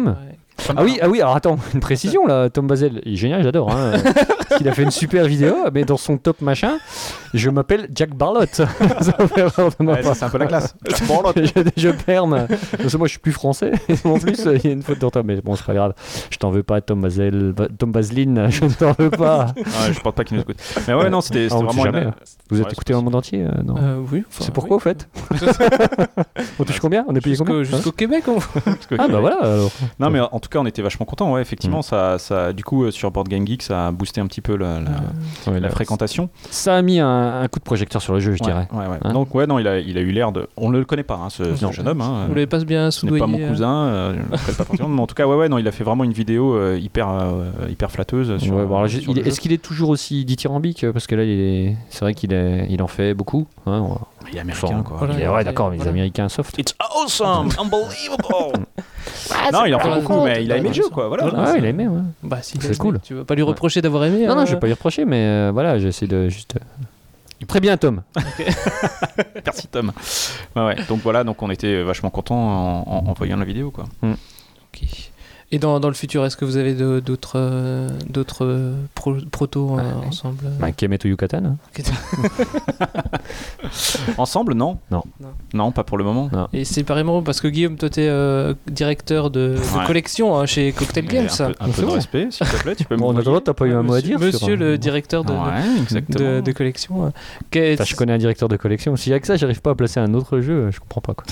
Ah oui, ah oui, alors attends, une précision là, Tom Bazel, il est génial, j'adore. Hein. Il a fait une super vidéo, mais dans son top machin, je m'appelle Jack Barlott. Ça fait erreur de ma Ouais, part. c'est un peu la classe. je, je perme. Parce que moi, je suis plus français. En plus, il y a une faute d'orthographe. Mais bon, c'est pas grave. Je t'en veux pas, Tom Bazel, Tom Baseline. Je ne t'en veux pas. Ouais, je pense pas qu'il nous écoute. Mais ouais, non, c'était Ah, on c'était le sait vraiment. jamais, une- hein. Vous êtes Ouais, écouté dans le monde entier euh, non Euh, oui. enfin, C'est pourquoi, oui. au fait On touche combien On est payé combien Jusqu'au jusqu'au Québec, on... Ah bah voilà alors. Non, mais en tout cas, on était vachement contents. Ouais, effectivement, Mm. ça, ça, du coup, euh, sur Board Game Geek, ça a boosté un petit peu la, la, Ouais, la là, fréquentation. Ça a mis un, un coup de projecteur sur le jeu, je Ouais, dirais. ouais, ouais. Hein Donc, ouais, non, il a, il a eu l'air de. On ne le connaît pas, hein, ce, ce Non. jeune homme. Hein. Vous l'avez pas bien Ce n'est pas soudoyé. mon cousin, euh, je ne le connais pas forcément. Mais en tout cas, ouais, ouais, non, il a fait vraiment une vidéo euh, hyper, euh, hyper flatteuse. Sur, Ouais, bon, alors, sur il- le jeu. Est-ce qu'il est toujours aussi dithyrambique Parce que là, il est... c'est vrai qu'il est... il en fait beaucoup. Hein, on- Il est américain, Sans- quoi. Voilà. il est- ouais, d'accord, mais les Voilà. Américains soft. It's awesome, unbelievable. non, il en fait pas- beaucoup, mais il a aimé le jeu, quoi. Voilà. Voilà. Ah ouais, il a aimé, ouais. Bah, si C'est cool. Tu vas pas lui reprocher d'avoir aimé. Non, non, hein. je vais pas lui reprocher, mais euh, voilà, j'essaie de juste. euh, Très bien, Tom. Merci, Tom. Ouais, ouais. Donc voilà, donc on était vachement contents en, en, en voyant la vidéo, quoi. Ok. Et dans, dans le futur, est-ce que vous avez de- d'autres euh, d'autres euh, pro- protos euh, Ouais. ensemble Bah, Kemet au Yucatan. hein. Ensemble, non. Non. Non. Non, pas pour le moment. Et c'est pareillement parce que Guillaume, toi, t'es euh, directeur de, de Ouais. collection hein, chez Cocktail Mais Games. un peu, un peu C'est de bon. respect, s'il te plaît. Tu peux me Bon, en voyer attendant, t'as pas eu un mot à Monsieur, dire monsieur sur, le euh, directeur de, Ouais, exactement. de, de collection. euh, qu'est- Enfin, je connais un directeur de collection. Si avec ça, j'arrive pas à placer un autre jeu, je comprends pas quoi.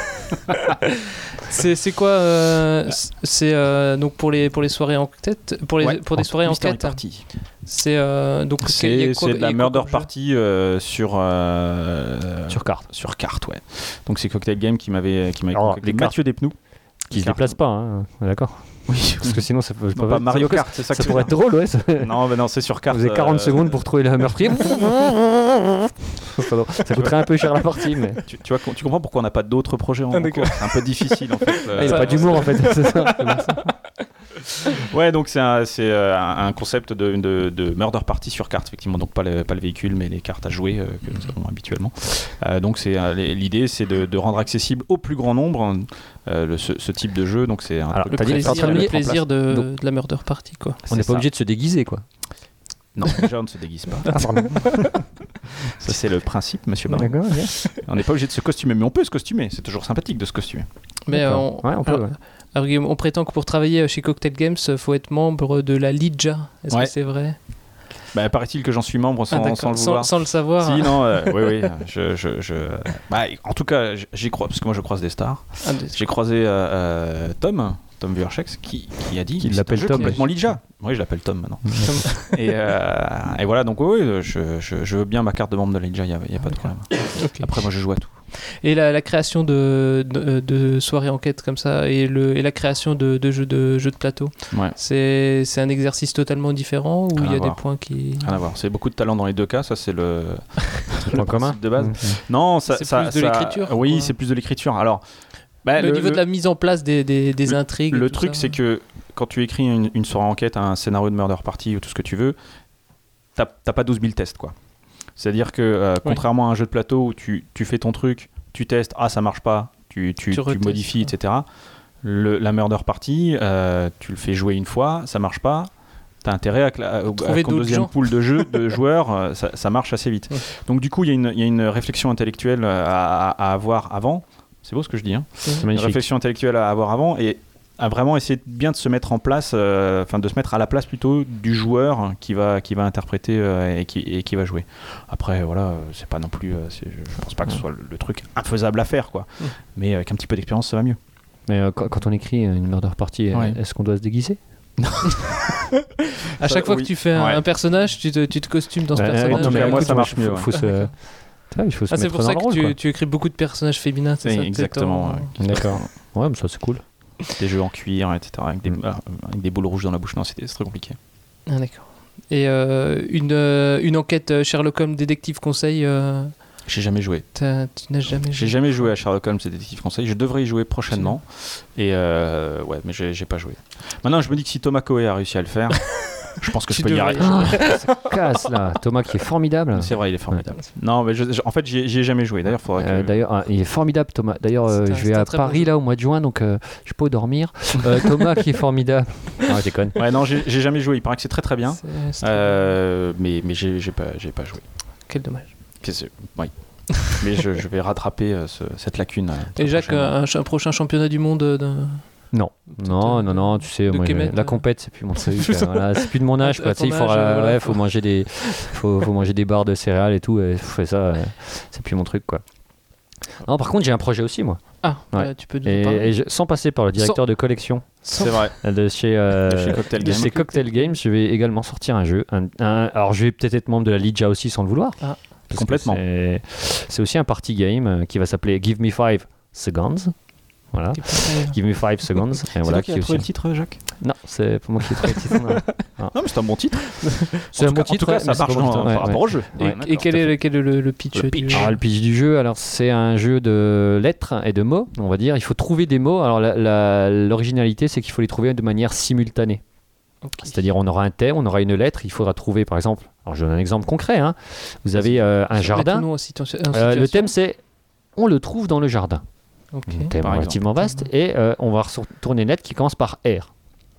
C'est c'est quoi euh, C'est euh, donc pour les pour les soirées enquête pour les Ouais, pour des en soirées mystery enquête. party. C'est euh, donc quel- il y a C'est quoi- c'est de il y la a quoi murder comme jeu party euh, sur euh, Sur carte. sur carte, ouais. Donc c'est Cocktail Game qui m'avait qui m'avait Alors, contacté. les cartes Mathieu Despnous. Qui se Carte. déplace pas, hein. D'accord. Oui. Parce que sinon, ça peut Non, pas Mario Kart, c'est ça que Ça tu pourrait veux être drôle, ouais. ça- dire. Non, mais non, c'est sur carte. Vous avez quarante euh, secondes pour trouver le meurtrier. Pardon. Ça coûterait un peu cher la partie, mais. Tu, tu vois, tu comprends pourquoi on n'a pas d'autres projets en Ah, en d'accord. cours. C'est un peu difficile en fait. Il n'y euh, a pas d'humour en fait. C'est ça, c'est bon, ça. Ouais, donc c'est un, c'est, euh, un un concept de, de, de murder party sur carte, effectivement. Donc pas le, pas le véhicule, mais les cartes à jouer euh, que nous avons habituellement. Euh, donc c'est, euh, l'idée, c'est de, de rendre accessible au plus grand nombre euh, le- ce, ce type de jeu. Donc c'est un Alors, peu Le T'as dit- plaisir, t'es en train de le me dire- plaisir de, Donc- de la murder party quoi. On n'est C'est pas ça. obligé de se déguiser quoi. Non, déjà on ne se déguise pas. Ah, pardon. Ça c'est le principe, monsieur Baron. D'accord, ok. On n'est pas obligé de se costumer, mais on peut se costumer. C'est toujours sympathique de se costumer. Mais euh, D'accord. on, Ouais, on peut, alors, ouais. alors, Guillaume, on prétend que pour travailler chez Cocktail Games, il faut être membre de la Lidja. Est-ce Ouais. que c'est vrai? Bah, paraît-il que j'en suis membre sans, Ah, d'accord. sans le sans, vouloir. sans le savoir. Si, non, euh, oui, oui. Je, je, je... Bah, en tout cas, j'y crois, parce que moi je croise des stars. Ah, des- J'ai croisé euh, euh, Tom, Tom Vuerchex, qui, qui a dit Qui c'est l'appelle un jeu Tom, complètement ouais. Lidja. Oui, je l'appelle Tom maintenant. et, euh, et voilà, donc oui, oui, je, je, je veux bien ma carte de membre de Lidja, il n'y a, y a pas de problème. Ok. Après, moi je joue à tout. Et la, la création de, de, de soirées enquête comme ça et, le, et la création de, de, jeux, de jeux de plateau, Ouais. c'est, c'est un exercice totalement différent ou Rien il y a à des voir. points qui... Rien à voir. C'est beaucoup de talent dans les deux cas, ça c'est le, Point le commun principe de base. Mmh. Non, ça, C'est ça- plus de ça- l'écriture, Oui, quoi. c'est plus de l'écriture. Alors, bah, le, niveau de la mise en place des, des, des intrigues. et Le tout truc, ça. c'est que quand tu écris une, une soirée enquête, un scénario de murder party ou tout ce que tu veux, t'as t'as pas douze mille tests, quoi. C'est-à-dire que, euh, contrairement à un jeu de plateau où tu, tu fais ton truc, tu testes, ah ça marche pas, tu, tu, Tu tu retestes, modifies, ouais. et cetera. Le, la murder party, euh, tu le fais jouer une fois, ça marche pas. T'as intérêt à que la- au- Trouver à qu'en d'autres deuxième gens. pool de jeux, de joueurs, euh, ça, ça marche assez vite. Ouais. Donc du coup, il y, a une- il y a une réflexion intellectuelle à, à- à avoir avant. C'est beau ce que je dis, hein. C'est Une magnifique. réflexion intellectuelle à avoir avant et à vraiment essayer bien de se mettre en place, euh, enfin de se mettre à la place plutôt du joueur qui va, qui va interpréter euh, et, qui, et qui va jouer. Après, voilà, euh, c'est pas non plus, euh, c'est- je, je pense pas que ce soit le, le truc infaisable à faire, quoi. Mm. Mais avec un petit peu d'expérience, ça va mieux. Mais euh, quand, quand on écrit une murder party, Ouais. est-ce qu'on doit se déguiser À chaque fois oui. que tu fais un, Ouais. un personnage, tu te, tu te costumes dans ce Ouais, personnage. en tout mais cas, moi, écoute, ça marche faut- mieux, faut- ouais. faut se- Ah, il faut se Ah, c'est mettre pour dans ça le que rôle, tu, quoi. tu écris beaucoup de personnages féminins, c'est Oui, ça exactement, t'es en- ouais. D'accord. Ouais, mais ça c'est cool. Des jeux en cuir, et cetera. Avec des, Mm. euh, avec des boules rouges dans la bouche, non, c'était c'est très compliqué. Ah, d'accord. Et euh, une, euh, une enquête euh, Sherlock Holmes détective conseil, euh, J'ai jamais joué. t'as- tu n'as jamais J'ai joué. jamais joué à Sherlock Holmes et Détective Conseil. Je devrais y jouer prochainement. Et euh, ouais, mais j'ai j'ai pas joué. Maintenant, je me dis que si Thomas Coe a réussi à le faire, Je pense que je Tu peux y devrais arriver. y arriver. Ah, ça casse là. Thomas qui est formidable. C'est vrai, il est formidable. Non, mais je- je- en fait, j'y ai, j'y ai jamais joué. D'ailleurs, faudrait que. Euh, D'ailleurs, ah, il est formidable Thomas. D'ailleurs, euh, C'est un- je c'est vais un à très bon Paris jeu. là au mois de juin, donc euh, je peux dormir. Euh, Thomas qui est formidable. Ah, je déconne. Ouais, non, j'ai j'ai jamais joué. Il paraît que c'est très très bien. C'est- c'est très Euh, mais mais j'ai j'ai pas, j'ai pas joué. bon. Quel dommage. Qu'est-ce que- Oui. mais je, je vais rattraper euh, ce- cette lacune. euh, très Et Jacques, prochainement. un, un prochain championnat du monde euh, d'un. Non, Peut-être, non, euh, non, non, tu sais, de moi, j'ai- Kemet, la euh. compète, c'est plus mon truc. euh, voilà, c'est plus de mon âge, À quoi. Tu sais, il ton faut, âge, euh, voilà, ouais, faut- faut manger des, faut, faut manger des barres de céréales et tout. Et faut faire ça, euh, c'est plus mon truc, quoi. Non, par contre, j'ai un projet aussi, moi. Ah, Ouais. euh, tu peux nous en Et, parler. et je- sans passer par le directeur de collection C'est vrai. euh, de chez, euh, De chez Cocktail de Games. chez Cocktail Games, je vais également sortir un jeu. Un- un- alors, je vais peut-être être membre de la Liga aussi sans le vouloir. Ah. Parce que Complètement. c'est- C'est aussi un party game euh, qui va s'appeler Give Me Five Seconds. Voilà. T'es pas prêt. Give Me Five Seconds. Et C'est voilà, toi qui qui as est trouvé aussi- le titre, Jacques Non, c'est pas moi qui ai trouvé le titre. non. Non, mais c'est un bon titre. C'est En un tout bon cas- en titre, tout cas, ouais, ça mais c'est marche pas bon dans- titre, par ouais, rapport ouais. au jeu. Et, Ouais, et d'accord, quel, tout à est fait. le, quel est le, le pitch, Le du pitch. jeu Alors, le pitch du jeu, alors c'est un jeu de lettres et de mots, on va dire. Il faut trouver des mots. Alors, la- la- l'originalité, c'est qu'il faut les trouver de manière simultanée. Ok. C'est-à-dire, on aura un thème, on aura une lettre. Il faudra trouver, par exemple, alors je donne un exemple concret. hein. Vous avez euh, un jardin. Mettons-nous en situ- en Euh, situation. le thème, c'est on le trouve dans le jardin. Ok. Un thème Par relativement vaste. Et euh, on va retourner une lettre qui commence par R.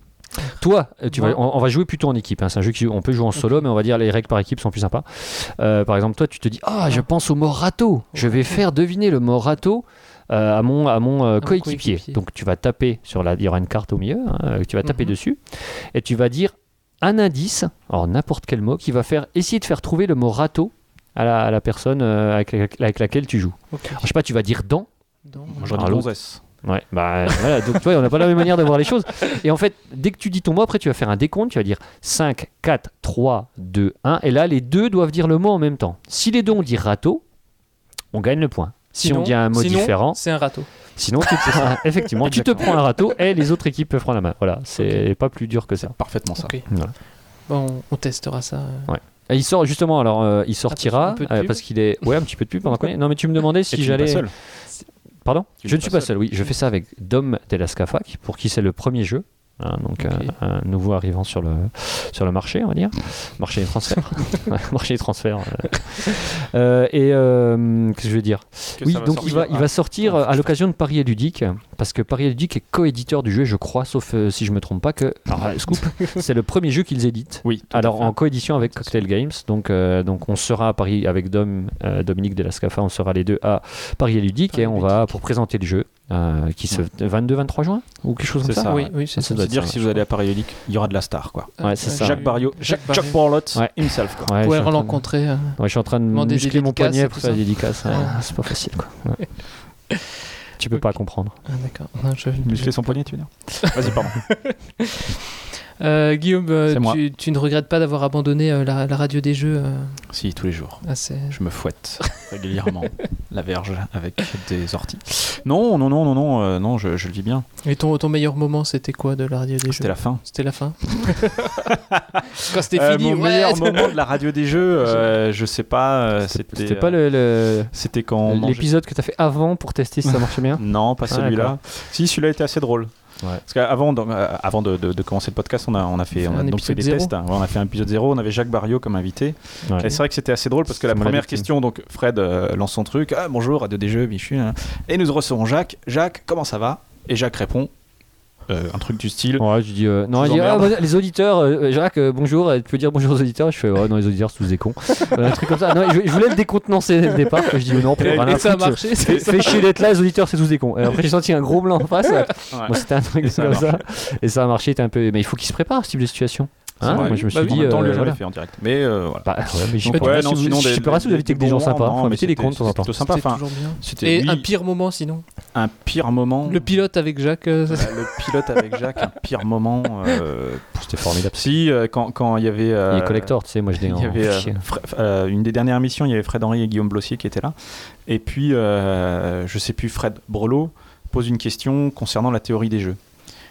Toi, euh, tu Moi. vas, on, on va jouer plutôt en équipe. hein. C'est un jeu qui on peut jouer en solo, mais on va dire les règles par équipe sont plus sympas. Euh, par exemple, toi, tu te dis ah, je pense au mot râteau. Je vais faire deviner le mot râteau euh, à mon à mon euh, coéquipier. coéquipier. Donc tu vas taper sur la, il y aura une carte au milieu. hein, euh, que tu vas taper Mhm. dessus et tu vas dire un indice, alors n'importe quel mot, qui va faire essayer de faire trouver le mot râteau à la, à la personne euh, avec, la- avec laquelle tu joues. Ok. Alors, je sais pas, tu vas dire dent. Dans- Moi, j'aurais Ah, dit l'autre. gonzesse. Ouais, bah voilà, donc tu vois, on n'a pas la même manière de voir les choses. Et en fait, dès que tu dis ton mot, après tu vas faire un décompte, tu vas dire cinq, quatre, trois, deux, un, et là les deux doivent dire le mot en même temps. Si les deux ont dit râteau, on gagne le point. Si Sinon- on dit un mot sinon, différent, C'est un râteau. sinon tu te prends, effectivement, tu te prends un râteau et les autres équipes peuvent prendre la main. Voilà, c'est pas plus dur que ça. Parfaitement ça. Ok. Voilà. Bon, on, on testera ça. euh. Et il sort justement, alors euh, il sortira un peu de euh, pub. parce qu'il est, ouais, un petit peu de pub pendant qu'on est- Non, mais tu me demandais Et si tu n'es j'allais. pas seul. Pardon Tu Je n'es ne suis pas pas seul, oui. Je fais ça avec Dom de la Scafac, pour qui c'est le premier jeu. hein, donc Ok. euh, un nouveau arrivant sur le, sur le marché, on va dire. Marché des transferts. marché des transferts. euh. Euh, et euh, qu'est-ce que je veux dire Que Oui, ça va donc il sortir. va, il Ah. va sortir Ah, euh, à l'occasion de Paris et Ludique, parce que Paris et Ludique est coéditeur du jeu, je crois, sauf euh, si je me trompe pas, que. Alors, euh, scoop, c'est le premier jeu qu'ils éditent. Oui. tout à Alors fait. en coédition avec Cocktail Games, donc, euh, donc on sera à Paris avec Dom, euh, Dominique de la Scafa, on sera les deux à Paris et Ludique Paris et on va pour présenter le jeu euh, qui se vingt-deux vingt-trois juin ou quelque chose comme C'est ça. ça, oui, ouais. oui, c'est Ça ça. doit C'est être dire ça, que si ouais, vous je allez à Paris Ludique, il y aura de la star quoi. Ah, Ouais, c'est euh, ça. Jacques Barriot, Jacques Jacques, Jacques Barriot. Borlotte Ouais. himself quoi. Ouais, Vous je, pouvez suis en train de, rencontrer. euh, ouais, je suis en train de demander des muscler mon dédicaces poignet et pour tout faire ça. des dédicaces. ouais, Ouais. C'est pas facile quoi. Ouais. Tu peux pas comprendre. Ah, d'accord. Non, je- Muscler son poignet, tu veux dire Vas-y, pardon. Euh, Guillaume, euh, C'est moi. tu, tu ne regrettes pas d'avoir abandonné euh, la, la radio des jeux euh, Si, tous les jours. assez... Je me fouette régulièrement la verge avec des orties. Non, non, non, non, non, euh, non, je, je le vis bien. Et ton, ton meilleur moment, c'était quoi de la radio des jeux C'était la fin. C'était la fin. Quand c'était Euh, fini, mon ouais. meilleur moment de la radio des jeux, euh, je sais pas. euh, C'était C'était c'était pas euh, le- le, C'était quand on mangeait- l'épisode que tu as fait avant pour tester si ça marchait bien. Non, pas Ah, celui-là. d'accord. Si, celui-là était assez drôle. Ouais. Parce qu'avant donc, euh, avant de, de- de commencer le podcast, on a, on a fait, On a on a un donc fait épisode des zéro. tests. hein. Ouais, on a fait un épisode zéro. On avait Jacques Barriot comme invité. Ouais. Et c'est vrai que c'était assez drôle parce que la C'est moi la première victime. question, donc Fred euh, lance son truc. Ah, bonjour, Radio des Jeux, Michu. hein. Et nous recevons Jacques. Jacques, comment ça va? Et Jacques répond euh, un truc du style. Ouais, je dis euh, non, Je il dit vous ah, emmerde. bah, les auditeurs, euh, Jacques, euh, bonjour, euh, tu peux dire bonjour aux auditeurs. Je fais ouais, non, les auditeurs, c'est tous des cons. Euh, un truc comme ça. Non, je, je voulais le décontenancer dès le départ. que Je dis non, Et, rien à et ça a foutre, marché. Fais, c'est- fais chier d'être là, les auditeurs, c'est tous des cons. Et après, j'ai senti un gros blanc en face. Ouais. Bon, c'était un truc Et ça a comme ça. marché. Et ça a marché. C'était un peu. Mais il faut qu'il se prépare ce type de situation. Hein, Ouais. moi, je me suis Bah oui, En dit. même temps, on euh, lui a jamais voilà. fait en direct. Mais euh, voilà. Bah, ouais, mais je sais Donc, pas. ouais, si non, vous- sinon, je des- sais pas si vous des- invitez des que des gens bons sympas. moments, Faut mais mettez des c'était- comptes de temps en c'était temps. plutôt sympa. C'était Enfin, toujours bien. c'était Et oui, un pire moment sinon. un pire moment. Le pilote avec Jacques. euh, ça- Euh, le pilote avec Jacques, un pire moment. euh, C'était formidable. Si, euh, quand quand il y avait. euh, Il est collector, tu sais, moi je dis Il y avait euh, Fre- euh, une des dernières émissions, il y avait Fred Henry et Guillaume Blossier qui étaient là. Et puis, euh, je sais plus, Fred Brelot pose une question concernant la théorie des jeux.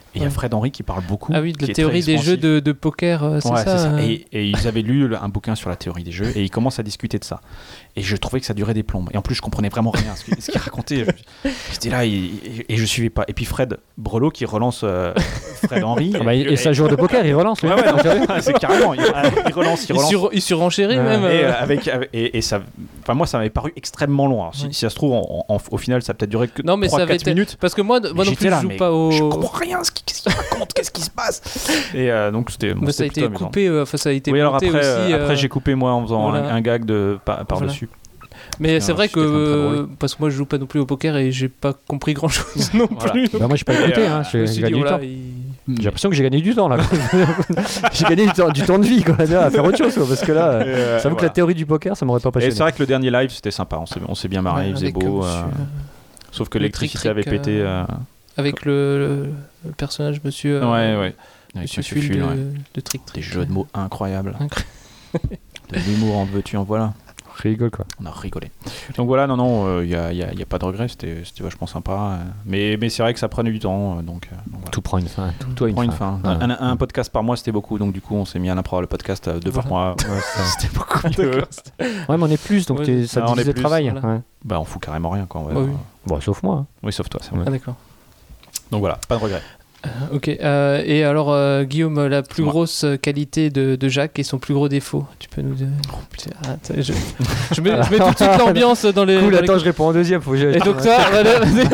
il y a Ouais. Fred Henry qui parle beaucoup. Ah oui, de qui la est théorie très des jeux expansif. de, de poker, euh, c'est Ouais, ça, c'est ça. euh, Et, et ils avaient lu le- un bouquin sur la théorie des jeux et ils commencent à discuter de ça. Et je trouvais que ça durait des plombes. Et en plus, je comprenais vraiment rien à ce qu'il ce qu'il racontait. Je- J'étais là et, et- et je suivais pas. Et puis Fred Brelot qui relance euh, Fred Henry. Ah bah, et c'est un joueur de poker, il relance. Ouais, lui. ouais, non, c'est carrément. Il, il relance, il il, relance. sur, il surenchérit Ouais. même. Et, euh, euh, avec, avec- et, et ça, enfin moi ça m'avait paru extrêmement long. Alors, si, Ouais. si ça se trouve, en- en- au final, ça a peut-être duré que Non, mais ça trois avait quatre été- minutes. Parce que moi, moi non J'étais plus, là, je joue mais pas au. Je comprends rien. Ce qu'il qu'est-ce qu'il raconte, qu'est-ce qui se passe. Et euh, donc c'était. bon, Mais ça a c'était été plutôt amusant. coupé, euh, enfin ça a été Oui, alors monté après, aussi. euh, euh, après j'ai coupé moi en faisant voilà. un, un gag de par, par Voilà. dessus. Mais c'est Non, vrai que c'était quand même très euh, drôle. parce que moi je joue pas non plus au poker et j'ai pas compris grand chose non Voilà. plus. Bah, moi, j'ai pas Et, écouté. euh, hein, Je me j'ai suis j'ai dit, gagné du voilà, temps. il- J'ai l'impression que j'ai gagné du temps là. J'ai gagné du temps, du temps de vie quoi, là, à faire autre chose quoi, parce que là, Et, euh, j'avoue que voilà. la théorie du poker, ça m'aurait pas Et passionné. c'est vrai que le dernier live c'était sympa, on s'est, on s'est bien marré, Ouais, il faisait avec, beau. euh, euh, monsieur, euh, sauf que le l'électricité trick-trick, avait pété. euh, euh, avec le, le- le personnage monsieur. euh, ouais, ouais. Avec Monsieur Monsieur Fuel Fuel, de, ouais. de Trick Des Trick. jeux de mots incroyables. Incroyable. De l'humour en veux-tu, en voilà. Je rigole quoi. On a rigolé. Donc voilà, non, non, il n'y a, y a- y a pas de regret, c'était, c'était vachement sympa. euh, mais, mais c'est vrai que ça prenait du temps. euh, Donc, euh, donc voilà. Tout prend une fin. Tout, toi Prends une, une fin. fin. Ouais. Un, un podcast par mois, c'était beaucoup. Donc du coup, on s'est mis à l'impro le podcast euh, deux Voilà. par mois. Ouais, ça- C'était beaucoup mieux. Ouais, mais on est plus, donc Ouais, t'es- ça ah, on divise est le plus, travail. voilà. Ouais. Bah, on fout carrément rien quand on va. Bah oui. Bon, sauf moi. hein. Oui, sauf toi, c'est vrai. Ah d'accord. Donc voilà, pas de regret. Ok. euh, et alors euh, Guillaume, la plus Moi. grosse qualité de, de Jacques et son plus gros défaut. Tu peux nous dire. Ah, attends, je, je mets, je mets tout de suite l'ambiance dans les. Cool, dans les- attends, je réponds en deuxième. Faut que je- Et donc toi, voilà, vas-y.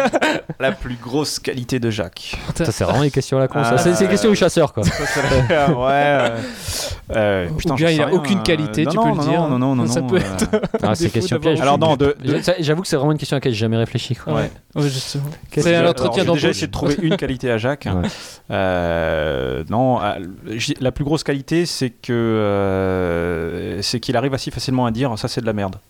La plus grosse qualité de Jacques. Ça, c'est vraiment les questions à la con. ça. Ah, C'est c'est les questions euh, du chasseur quoi. ouais. euh, euh, Ou putain, bien j'en il sais a rien, aucune euh, qualité, non, tu non, peux le non, dire. Non, non, non, Ça non, peut euh, être. Ah, c'est défaut question d'avoir piège. Alors non, de, de- Je- ça, J'avoue que c'est vraiment une question à laquelle j'ai jamais réfléchi. quoi. Ouais, ouais, justement. Qu'est-ce C'est que- à alors, l'entretien j'ai déjà d'embauche. essayé de trouver une qualité à Jacques. Ouais. Euh, non, euh, j'ai- la plus grosse qualité, c'est que euh, c'est qu'il arrive assez facilement à dire ça, c'est de la merde.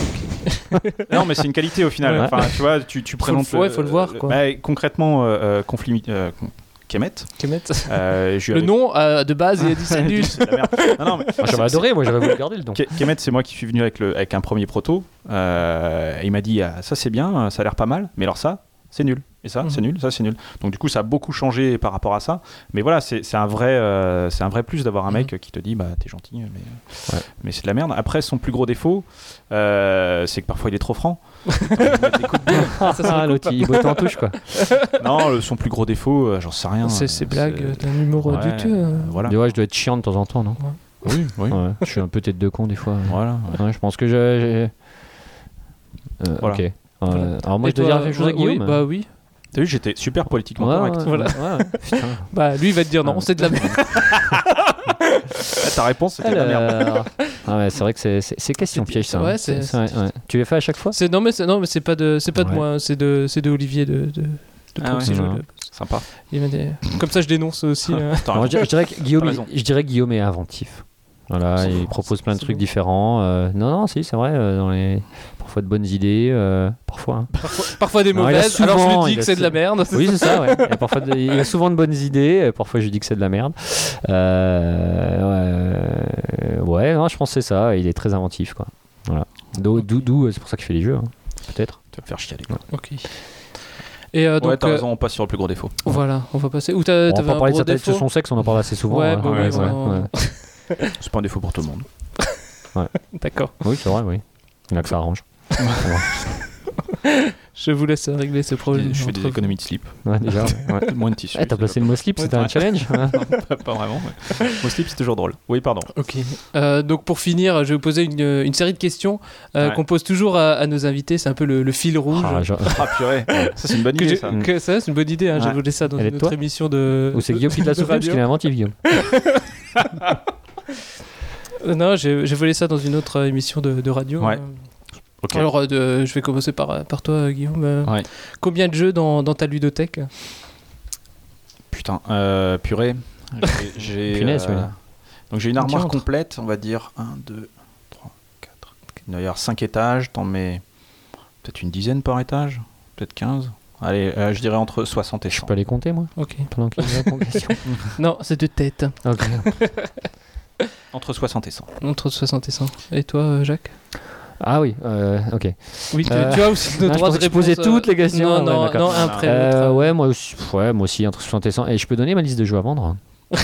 Non, mais c'est une qualité au final. Ouais. Enfin, tu vois, tu, tu Faut présentes. le- ouais, faut le voir, quoi. bah, concrètement, euh, euh, conflit. Euh, Kemet. Kemet. Euh, je lui Le avais- nom euh, de base, il a dit c'est nul. C'est de la merde. Non, non, mais Moi, j'avais adoré, moi j'avais voulu le garder le don. Ke- Kemet, c'est moi qui suis venu avec, le, avec un premier proto. Euh, il m'a dit ah, ça c'est bien, ça a l'air pas mal, mais alors ça, c'est nul. Et ça, Mhm. c'est nul, ça, c'est nul. Donc du coup, ça a beaucoup changé par rapport à ça. Mais voilà, c'est c'est un, vrai, euh, c'est un vrai plus d'avoir un Mhm. mec qui te dit bah t'es gentil, mais, Ouais. mais c'est de la merde. Après, son plus gros défaut, euh, c'est que parfois il est trop franc. Il met des coups de boule. Ça se Ah, recoupe. l'autre, il botte en touche quoi. Non, le- son plus gros défaut, euh, j'en sais rien. C'est Euh, ces blagues c'est- d'un humour Ouais, du tout. euh, voilà. Mais ouais, je dois être chiant de temps en temps, non Oui, oui. Ouais, je suis un peu tête de con des fois. Voilà. ouais. Ouais, je pense que je. j'ai- Euh, Voilà. Ok. Euh, Voilà. Alors moi, Et je dois toi, dire la même chose à oui, Guillaume. Bah oui. T'as vu, j'étais super politiquement Ouais, correct. ouais, Voilà. ouais, ouais. Putain. Bah lui il va te dire non, Ouais. c'est de la merde. Ah, ta réponse, c'était de la merde. Alors- Ah ouais, c'est vrai que c'est- c'est c'est question piège ça. Ouais, hein. c'est- C'est vrai, ouais. Tu les fais à chaque fois C'est non mais c'est non mais c'est pas de c'est pas de Ouais. moi, hein, c'est de c'est de Olivier de de, de Ah Proxy ouais. Jeux. Non. Sympa. Il m'a dit- Comme ça je dénonce aussi. euh. T'as Alors, raison. je, je dirais que Guillaume, T'as raison. je dirais que Guillaume est inventif. Voilà, C'est il beau, propose plein de c'est trucs beau. différents. euh, non, non, si, c'est vrai. euh, dans les... Parfois de bonnes idées, euh, parfois. hein. Parfois, parfois des Non, il a mauvaises. Alors je souvent- lui dis il que a c'est de la sou- merde. Oui, c'est ça, ouais. Et parfois, de- il a souvent de bonnes idées, et parfois je lui dis que c'est de la merde. Euh, ouais, ouais, non, je pense que c'est ça. Il est très inventif, quoi. Voilà. D'où, d'où- d'où, c'est pour ça qu'il fait les jeux, hein, peut-être. Tu vas me faire chialer. Ok. Et euh, donc ouais, t'as euh, raison, on passe sur le plus gros défaut. voilà, on va passer. Ou t'as On va t'avais pas un parler de gros sa tête défaut sur son sexe, on en parle assez souvent. Ouais, hein. bah oui, ouais, on- ouais. C'est pas un défaut pour tout le monde. D'accord. Oui, c'est vrai, oui. Il y en a que ça arrange. Je vous laisse régler ce problème. Je fais des entre économies de slip. Ouais, déjà. Ouais. Moins de tissu. Eh, t'as placé le mot slip, c'était un challenge hein. pas, pas vraiment. Mais... Mon slip, c'est toujours drôle. Oui, pardon. Ok. Euh, donc pour finir, je vais vous poser une, une série de questions euh, Ouais. qu'on pose toujours à, à nos invités. C'est un peu le, le fil rouge. Ah, genre- Ah, purée. Ça, c'est une bonne que idée, j'ai- ça. que ça, c'est une bonne idée. Hein, J'ai Ouais. volé ça dans Elle est une de autre toi émission de. Ou c'est Guillaume qui te l'a de soufflé parce radio. qu'il est inventif, Guillaume. Euh, Non, j'ai j'ai volé ça dans une autre euh, émission de, de radio. Ouais. Euh, Ok. Alors, euh, de- je vais commencer par, par toi, Guillaume. Euh, Ouais. Combien de jeux dans, dans ta ludothèque? Putain, euh, purée. J'ai- J'ai. Punaise, euh, oui. Donc, j'ai une armoire Diantre. complète, on va dire un, deux, trois, quatre. Il doit y avoir cinq étages. T'en mets peut-être une dizaine par étage. Peut-être quinze. Allez, euh, je dirais entre soixante et Je cent. peux les compter, moi, Ok. pendant qu'il répond aux questions. Non, c'est de tête. Ok. Entre soixante et cent. Entre soixante et cent. Et toi, euh, Jacques? Ah oui, euh, ok. Oui, tu, Euh, tu as aussi le non, je droit de pensais que tu répondre. posais toutes les questions. Non, Ouais, non, d'accord. non, un après Euh, l'autre. ouais, moi aussi, ouais, moi aussi, un truc soixante et cent. Et je peux donner ma liste de jeux à vendre.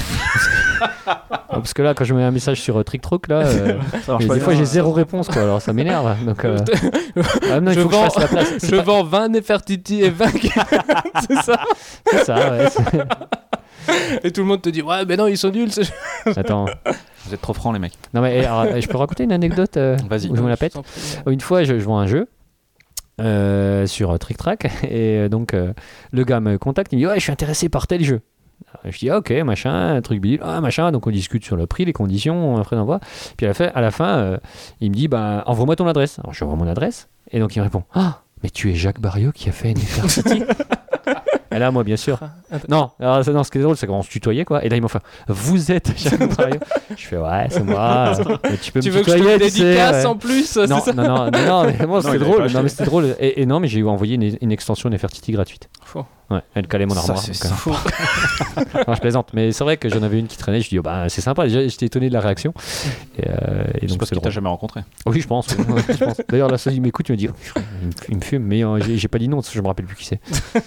Parce que là, quand je mets un message sur euh, TrickTrook, là, euh, Ça marche et pas des bien. fois j'ai zéro réponse, quoi. Alors ça m'énerve. Donc, euh... ah, non, il Je faut que je vends- fasse la place. C'est Je pas- vends vingt Nefertiti et vingt. C'est ça. c'est ça, ouais. c'est- Et tout le monde te dit ouais, mais non, ils sont nuls. ce jeu. Attends. Vous êtes trop francs, les mecs. Non, mais alors, je peux raconter une anecdote euh, Vas-y. où je me la pète. t'en prie. Une fois, je, je vends un jeu euh, sur euh, Trick Track et euh, donc euh, le gars me contacte, il me dit ouais, je suis intéressé par tel jeu. Alors, je dis ah, ok, machin, un truc bidule, ah machin, donc on discute sur le prix, les conditions, après d'envoi. Puis à la fin, à la fin euh, il me dit bah envoie-moi ton adresse. Alors je lui envoie mon adresse et donc il me répond ah mais tu es Jacques Barriot qui a fait Nefertiti. Et là, moi, bien sûr. Non, alors, ça, non, ce qui est drôle, c'est qu'on se tutoyait, quoi. Et là, il m'a fait vous êtes Jacques Barriot. Je fais ouais, c'est moi. Mais tu peux Tu me veux que je te tutoyer, le tu sais, dédicace ouais. en plus, c'est Non, ça non, non, non, non, mais moi, Non, c'était il avait drôle. pas Non, acheté. mais c'était drôle. Et, et non, mais j'ai envoyé une, une extension Nefertiti gratuite. Faux. Ouais, elle calait mon Ça, armoire. c'est donc, ça. euh, non, je plaisante. Mais c'est vrai que j'en avais une qui traînait. Je dis, oh, bah, c'est sympa. Déjà, j'étais étonné de la réaction. Et, euh, et C'est donc, parce c'est qu'il t'a drôle. jamais rencontré. Oui, je pense. oui. Ouais, je pense. D'ailleurs, là, ça, il m'écoute, il me dit, oh, il me- il me fume, mais euh, j'ai j'ai pas dit non, parce que je me rappelle plus qui c'est.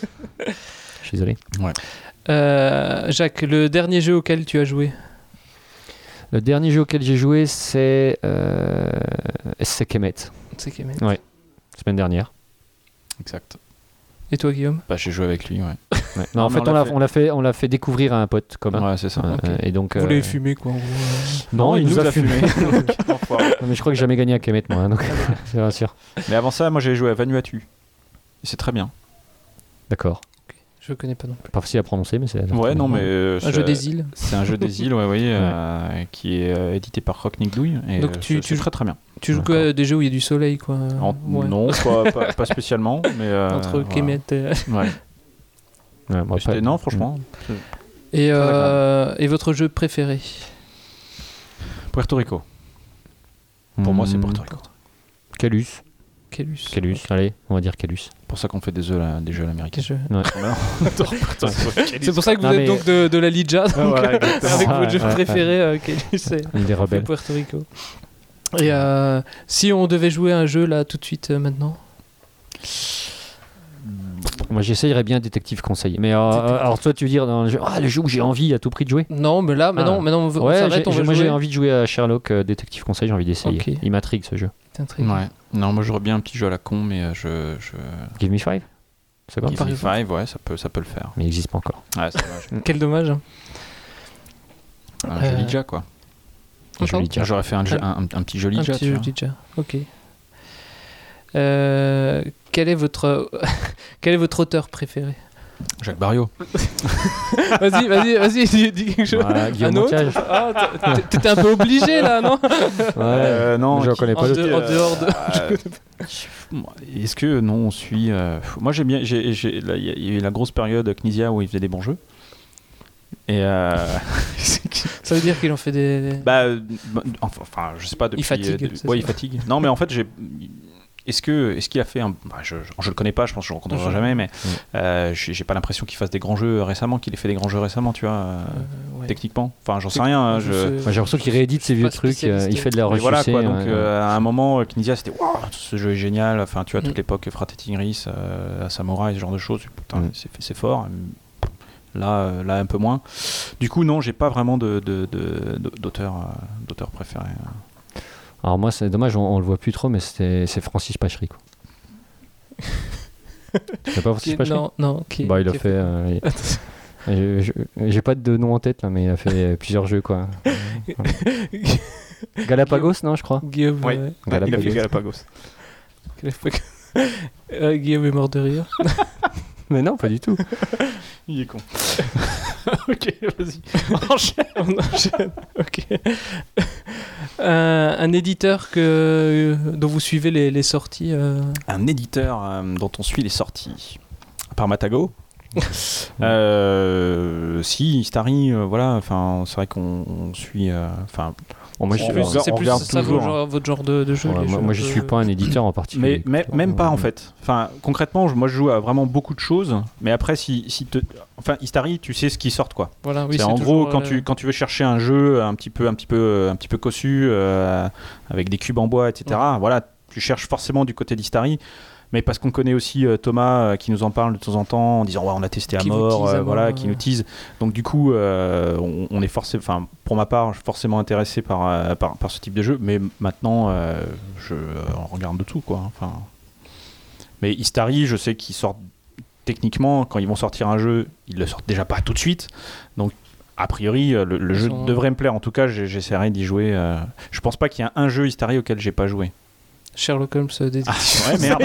Je suis désolé. Euh, Jacques, le dernier jeu auquel tu as joué? Le dernier jeu auquel j'ai joué, c'est euh, c'est Kemet, C'est Kemet. semaine dernière. Exact. Et toi, Guillaume? Bah, j'ai joué avec lui, ouais. Ouais. Non, Non, en mais fait, on on l'a l'a fait. on l'a fait, on l'a fait découvrir à un pote commun. Ouais, c'est ça. Euh, Ok. Et donc, Vous euh, l'avez fumé, quoi, en gros. Non, il nous a fumé. Donc, enfoiré. non, mais je crois que j'ai jamais gagné à Kemet, moi. hein, donc, je te rassure. Mais avant ça, moi, j'ai joué à Vanuatu. Et c'est très bien. D'accord. Je connais pas non plus. Pas facile à prononcer, mais c'est. Ouais, non, mais. euh, Un c'est- jeu des îles. C'est un jeu des îles, ouais, oui, euh, qui est euh, édité par Rock Nick Douille. Et Donc euh, tu- c'est- tu- c'est très très bien. Tu joues D'accord. que à des jeux où il y a du soleil, quoi. En- Ouais. Non, pas, pas, pas spécialement, mais. euh, Entre voilà. Kemet et... Ouais. Ouais, bon, C'était- après- non, franchement. Et, euh, et votre jeu préféré? Puerto Rico. Pour moi, c'est Hmm, Puerto Rico. Calus. Calus. Calus, allez, on va dire Calus. C'est pour ça qu'on fait des jeux, là, des jeux à Des l'américaine. jeux. On adore Puerto Rico. C'est pour ça que vous Non, êtes mais- donc de, de la Lidja, donc, voilà, euh, exactement. avec Ah, votre jeu ouais, ouais, préféré, euh, Calus et, Une des et rebelles. Puerto Rico. Et euh, si on devait jouer à un jeu là tout de suite euh, maintenant? Moi, j'essayerais bien Détective Conseil. Mais euh, Détective. alors, toi, tu veux dire dans le jeu, ah, le jeu où j'ai envie à tout prix de jouer. Non, mais là, mais Ah. non, mais non, on, veut- on Ouais, s'arrête, j'ai- on va moi jouer. j'ai envie de jouer à Sherlock euh, Détective Conseil, j'ai envie d'essayer. Ok. Il m'intrigue ce jeu. T'intrigues. Ouais. Non, moi, j'aurais bien un petit jeu à la con, mais euh, je. je... Give Me Five. C'est quoi? Give par Me exemple. Five, ouais, ça peut, ça peut le faire. Mais il n'existe pas encore. Ouais, c'est dommage. Quel dommage. Un Euh, joli Jja, quoi. Un joli Tiens, j'aurais fait un, jeu- un, un petit joli Un Jja, petit tu jeu vois. Lidja. Ok. Euh, quel est votre quel est votre auteur préféré? Jacques Barriot. Vas-y, vas-y, vas-y, dis, dis quelque chose. Voilà, Guillaume Un autre? Montiage. Ah, t- t- t'étais un peu obligé là, non? Ouais. Euh, non, je qui- connais pas En, le. de- en dehors de. Euh, Est-ce que non, on suit. euh, Moi, j'aime bien. j'ai- j'ai- là, Il y a- il y a eu la grosse période Knizia où il faisait des bons jeux. Et. Euh... Ça veut dire qu'il en fait des. bah, euh, bah, enfin, enfin, je sais pas. Depuis, fatigue, euh, c'est ouais, ça. il fatigue. Non, mais en fait, j'ai. Est-ce que est-ce qu'il a fait un. Bah, je, je, je le connais pas, je pense que je le rencontrerai Je- jamais, mais euh, j'ai j'ai pas l'impression qu'il fasse des grands jeux récemment, qu'il ait fait des grands jeux récemment, tu vois, euh, Euh, ouais. techniquement. Enfin, j'en sais rien. hein, Je je... sais- Moi, j'ai l'impression qu'il réédite ses je suis vieux pas trucs, euh, spécialiste. il fait de la Mais voilà ressucée. quoi, donc ouais, euh, à un moment, euh, Knizia c'était waouh, ce jeu est génial. Enfin, tu vois, toute Mm. l'époque Frat et Tigris, euh, Samurai, ce genre de choses, putain, Mm. c'est, c'est fort. Là, euh, là, un peu moins. Du coup, non, j'ai pas vraiment de, de, de- de- d'auteur, euh, d'auteur préféré. Alors moi, c'est dommage, on, on le voit plus trop, mais c'était- c'est Francis Pachery. Quoi. Tu sais pas Francis Qui- Pachery? Non, non. Qui, Bah, il a qui fait. euh, il- je- je- J'ai pas de nom en tête, là, mais il a fait euh, plusieurs jeux, quoi. Galapagos, non, je crois. Guillaume. Oui. ouais. Il a fait Galapagos. Galapagos. Galapagos. Euh, Guillaume est mort de rire. Mais non, pas du tout. Il est con. Ok, vas-y. Enchaîne. On enchaîne. Ok. Euh, un éditeur que, dont vous suivez les, les sorties. euh, Un éditeur euh, dont on suit les sorties. Par Matago. euh, si, Starry, euh, voilà, enfin, c'est vrai qu'on on suit. Enfin, Bon, moi, je On suis- C'est plus, regarde- c'est on plus regarde ça toujours, votre genre, votre genre de, de jeu. Ouais, les moi, jeux moi, je de- suis pas un éditeur en particulier. Mais, mais même pas en fait. Enfin, concrètement, je- moi je joue à vraiment beaucoup de choses. Mais après, si, si te, enfin, Istari, tu sais ce qui sort quoi. Voilà, oui, c'est en toujours, gros quand euh, tu quand tu veux chercher un jeu un petit peu un petit peu un petit peu cossu euh, avec des cubes en bois, et cetera. Voilà, tu cherches forcément du côté d'Istari, mais parce qu'on connaît aussi euh, Thomas euh, qui nous en parle de temps en temps en disant ouais, on a testé à Qui vous mort, tease à euh, voilà, mort, qui ouais. nous tease. Donc du coup, euh, on, on est forcément, enfin pour ma part, je suis forcément intéressé par, euh, par, par ce type de jeu, mais maintenant, euh, je euh, on regarde de tout, quoi. Enfin, mais Istari, je sais qu'ils sortent techniquement quand ils vont sortir un jeu, ils le sortent déjà pas tout de suite, donc. A priori, le, le jeu sont... devrait me plaire. En tout cas, j'essaierai d'y jouer. Euh... Je pense pas qu'il y ait un jeu Istari auquel j'ai pas joué. Sherlock Holmes euh, des... Ah, ouais, merde.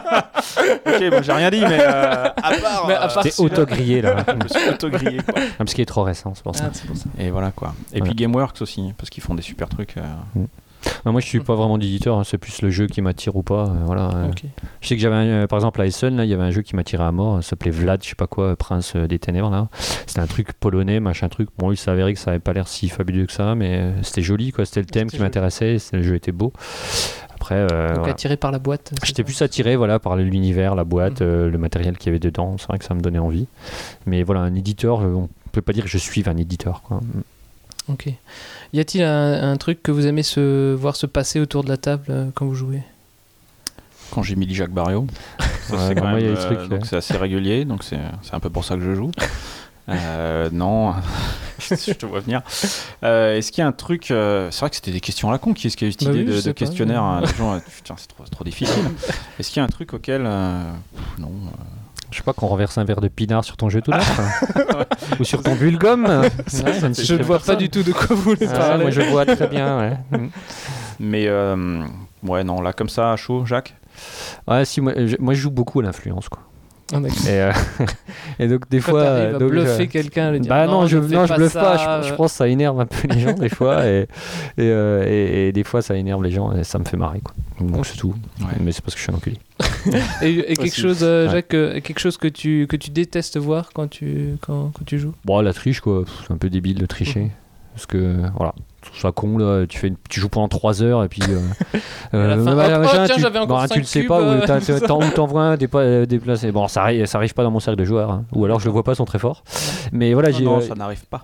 Ok, bon, j'ai rien dit, mais euh, à part. Mais à part T'es auto-grillé là. Je me suis auto-grillé. Quoi. Parce qu'il est trop récent, c'est pour ça. Ah, c'est pour ça. Et voilà quoi. Et Ouais. puis Gameworks aussi, parce qu'ils font des super trucs. Euh... Mm. Non, moi je suis pas vraiment d'éditeur, hein, c'est plus le jeu qui m'attire ou pas. euh, voilà. euh. Ok. Je sais que j'avais, un, euh, par exemple à Essen, là, il y avait un jeu qui m'attirait à mort, ça s'appelait Vlad, je sais pas quoi, Prince euh, des Ténèbres. Là. C'était un truc polonais, machin truc. Bon, il s'avérait que ça avait pas l'air si fabuleux que ça, mais euh, c'était joli, quoi. C'était le thème C'était qui joli. m'intéressait, c'était- le jeu était beau. Après, euh, Donc voilà. attiré par la boîte. c'est J'étais ça plus attiré voilà, par l'univers, la boîte, Mhm. euh, le matériel qu'il y avait dedans. C'est vrai que ça me donnait envie. Mais voilà, un éditeur, euh, on peut pas dire que je suive un éditeur. Quoi. Ok. Y a-t-il un, un truc que vous aimez se voir se passer autour de la table euh, quand vous jouez? Quand j'ai mis Jacques Barrio, ça, Ouais, c'est bah, quand moi, il y a même, des euh, trucs, donc euh. c'est assez régulier, donc c'est c'est un peu pour ça que je joue. Euh, non, je te vois venir. Euh, Est-ce qu'il y a un truc euh, c'est vrai que c'était des questions à la con. Qui est-ce qui a eu cette Bah idée oui, je de, sais de pas, questionnaire mais- hein, les gens, euh, putain, c'est trop, c'est trop difficile. Est-ce qu'il y a un truc auquel euh, pff, non euh, Je sais pas, qu'on renverse un verre de pinard sur ton jeu tout neuf hein. Ou sur ton bulgum. Ouais, ça ne Je suffit ne vois personne. pas du tout de quoi vous voulez Ah, parler. moi je vois très bien. Ouais, Mm. mais euh, ouais non là comme ça à chaud, Jacques. Ouais, si, moi, je, moi je joue beaucoup à l'influence. Quoi. Ah, d'accord. Et, euh, et donc des Quand fois. t'arrives à donc, bluffer euh, quelqu'un, lui dire Bah non, je, ne fais non, je bluffe pas. ça, Je, je euh. pense que ça énerve un peu les gens des fois. Et, et, euh, et, et des fois, ça énerve les gens et ça me fait marrer. Quoi. Donc c'est tout. Ouais. Mais c'est parce que je suis un enculé. Et, et quelque Aussi. chose, euh, Ouais. Jacques, euh, quelque chose que tu que tu détestes voir quand tu quand, quand tu joues. Bon, la triche, quoi. Pff, c'est un peu débile de tricher. Parce que, voilà. Je trouve ça con, là. Tu, fais une- tu joues pendant trois heures et puis. Euh, à la fin, bah, hop, machin, oh, tiens, tu, j'avais encore bah, cinq tu le sais cubes, pas, euh, ou t'as- c'est ça. t'en- ou t'envoies un dépa- euh, déplacé. Bon, ça arrive, ça arrive pas dans mon cercle de joueurs. Hein. Ou alors je le vois pas, ils sont très forts. Mais voilà, Non, j'ai. non, euh, ça n'arrive pas.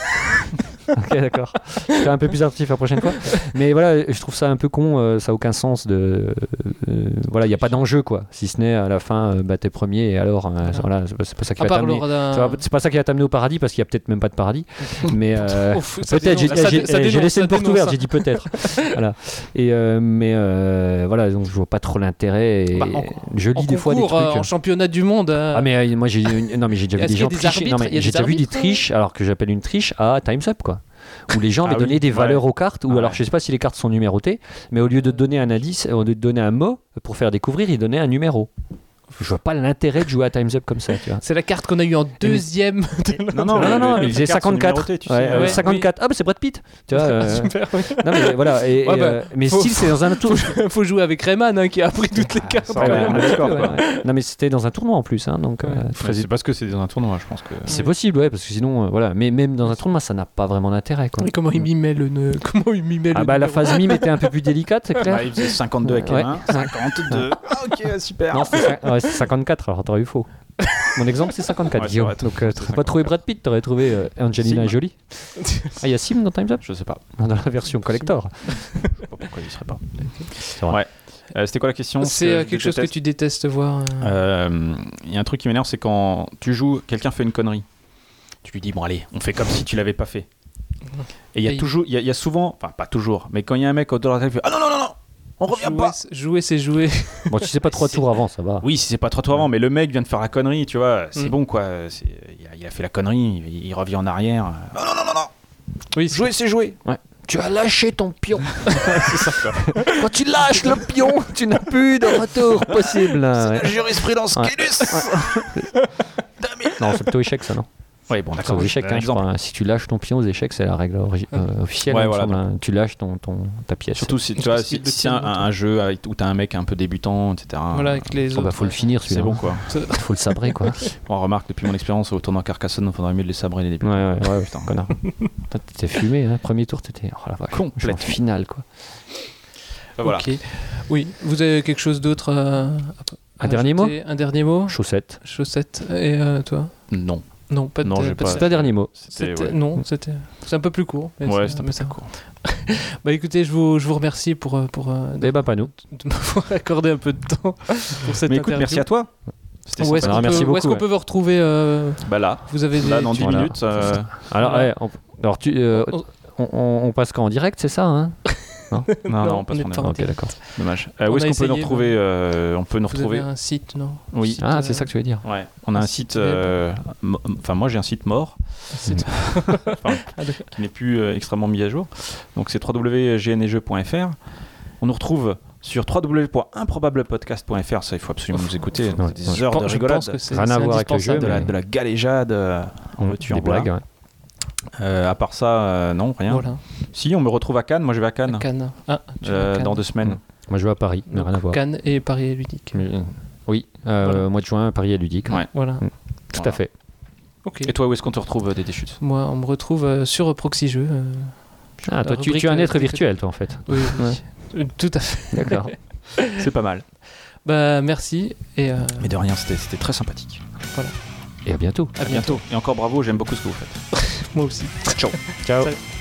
Ok, d'accord. Je serai un peu plus attentif la prochaine fois. Mais voilà, je trouve ça un peu con, euh, ça n'a aucun sens. De, euh, voilà, il n'y a pas d'enjeu, quoi. Si ce n'est à la fin, euh, bah, t'es premier et alors, euh, voilà, c'est pas, c'est pas ça qui À va part t'amener. lors C'est pas, d'un. c'est pas ça qui va t'amener au paradis parce qu'il n'y a peut-être même pas de paradis. Mais euh, Ouf, ça peut-être, j'ai, dénonce, ça j'ai- dé- ça j'ai dénonce, laissé ça une porte dénonce, ouverte, hein. j'ai dit peut-être. Voilà. Et, euh, mais euh, voilà, donc je vois pas trop l'intérêt. Et Bah, en- je lis En des fois des concours, trucs. euh, en championnat du monde. euh, Ah mais euh, moi j'ai non mais j'ai déjà vu Est-ce des qu'il y a gens des tricher. Non arbitres mais Il y a j'ai des déjà vu des arbitres, triches alors que j'appelle une triche à Time's Up quoi. Où les gens Ah avaient donné oui, des ouais. valeurs aux cartes ou Ah alors ouais. je sais pas si les cartes sont numérotées mais au lieu de donner un indice au lieu de donner un mot pour faire découvrir ils donnaient un numéro. Je vois pas l'intérêt de jouer à Time's Up comme ça tu vois. C'est la carte qu'on a eue en deuxième. Non, Non, non, non, mais les il faisait cartes sont cinquante-quatre. numérotées, tu Ouais, sais. euh, Ouais, cinquante-quatre. Ah bah c'est Brad Pitt. Tu vois. euh, Super, oui. Non mais voilà. Et, Ouais, et, bah, euh, mais faut- style c'est dans un tour. faut, faut jouer avec Rayman hein, qui a appris toutes les cartes. ça, Ouais, ouais, ouais, on est d'accord, ouais, quoi. ouais. Non mais c'était dans un tournoi en plus hein, donc. euh, Ouais. très Ouais, c'est parce que c'est dans un tournoi, je pense que. C'est possible, ouais, parce que sinon, euh, voilà. Mais même dans un tournoi, ça n'a pas vraiment d'intérêt, quoi. Et comment il mimait le ne- comment il mimait Ah le bah la numéro. phase mime était un peu plus délicate, c'est clair. Bah, il faisait cinquante-deux avec les Ouais. mains, cinquante-deux. Ah, ok, super. Non, c'était cin- ouais, c'est cinquante-quatre, alors t'aurais eu faux. Mon exemple, c'est cinquantaquatre, Ouais, c'est Guillaume. vrai, t'as- Donc euh, c'est t'aurais pas trouvé Brad Pitt, t'aurais trouvé euh, Angelina Sim. Jolie. Ah, il y a Sim dans Time's Up Je sais pas. dans la version collector. Je sais pas pourquoi il serait pas. C'est vrai. Ouais. Euh, C'était quoi la question? C'est euh, quelque chose que tu détestes voir. euh. Euh, Il y a un truc qui m'énerve, c'est quand tu joues, quelqu'un fait une connerie. Tu lui dis, bon allez, on fait comme si tu l'avais pas fait. Et il y Et a il- toujours, il y, a- il y a souvent, enfin pas toujours, mais quand il y a un mec autour de la table qui fait, ah non, non, non, non, on revient Jouer, pas. c'est- jouer, c'est jouer. Bon, tu sais pas trois C'est- tours avant, ça va. Oui, si c'est pas trop trop avant, mais le mec vient de faire la connerie, tu vois, c'est Mm. bon quoi. C'est- Il a, il a fait la connerie, il, il revient en arrière. Non, non, non, non, non. Oui, c'est- Jouer, c'est jouer. Tu as lâché ton pion. c'est ça quoi. Quand tu lâches le pion, tu n'as plus de retour possible. Ouais. La jurisprudence Ouais. Kélus. Non, c'est plutôt échec, ça, non? Oui, bon, C'est d'accord. aux échecs, un hein, je exemple. crois, hein. Si tu lâches ton pion aux échecs, c'est la règle origi- euh, officielle. Ouais, il me voilà, semble, hein. Tu lâches ton, ton, ta pièce. Surtout si tu Autre vois, style si, de si c'est un, piano, toi. un jeu avec, où t'as un mec un peu débutant, et cetera. Voilà, avec les Oh, autres. bah, faut le finir, C'est celui-là. bon quoi. Il faut le sabrer, quoi. On remarque depuis mon expérience au tournoi Carcassonne, il faudrait mieux de les sabrer les Ouais, débutants. ouais, ouais, Putain. connard. Toi, t'étais fumé, hein. Premier tour, t'étais. Oh la vache. Complètement. Je suis en finale, quoi. Bah, voilà. Ok. Oui, vous avez quelque chose d'autre à, à Un dernier mot ajouter Un dernier mot Chaussette. Chaussette. Et euh, toi Non. Non, pas de. Non, j'ai pas de- pas- C'est pas dernier mot. C'était, c'était- ouais. Non, c'était. C'est un peu plus court. mais Ouais, c'est- c'était un mais peu ça plus va. court. Bah écoutez, je vous, je vous remercie pour, euh, pour euh, de, Eh ben, pas nous. de m'avoir accordé un peu de temps pour cette Mais écoute, interview. merci à toi. C'était Où est-ce sympa. qu'on Merci peut, où est-ce beaucoup, qu'on peut vous retrouver euh, Bah là, Vous avez des. là dans dix Voilà. minutes. euh, Alors, Voilà. ouais, on, alors tu, euh, On- on, on- on passe quand en direct, c'est ça hein Non, Non, non, on passe on est en pas avant. Ok, d'accord. Dommage. Euh, On où est-ce a qu'on peut nous essayé, retrouver euh, On peut nous Vous retrouver. avez un site, non Oui. Site, Ah, euh, c'est ça que tu veux dire. Ouais. On a un un site site. euh, mo- Enfin, moi j'ai un site mort un site- Enfin, Ah, d'accord. qui n'est plus euh, extrêmement mis à jour. Donc c'est w w w point g n e jeux point f r. On nous retrouve sur w w w point improbablepodcast point f r. Ça, il faut absolument nous écouter. Ouais, C'est des ouais. heures Je de pense- je rigolade, pense que c'est Rien à c'est voir avec le jeu, de, indispensable. la, de la galéjade. euh, en veux-tu, en Des voilà. blagues, ouais. Euh, à part ça, euh, non, rien. Voilà, Si, on me retrouve à Cannes. Moi, je vais à Cannes Cannes. Ah, tu euh, vas à Cannes. dans deux semaines. Moi, je vais à Paris, mais Donc, rien à voir. Cannes et Paris est ludique. Mais, euh, oui, euh, Voilà. mois de juin, Paris est ludique. Ouais. Voilà. Tout Voilà. à fait. Ok. Et toi, où est-ce qu'on te retrouve, euh, Dédé Chutes Moi, on me retrouve euh, sur Proxy Jeux. euh, Ah, la toi, tu, rubrique, tu es un euh, être des- virtuel, toi, en fait. Oui, oui. Euh, Tout à fait. D'accord. C'est pas mal. Bah, merci et euh, Mais de rien, c'était c'était très sympathique. Et à bientôt. à bientôt. Et encore bravo, j'aime beaucoup ce que vous faites. Moi aussi. Ciao. Ciao. Salut.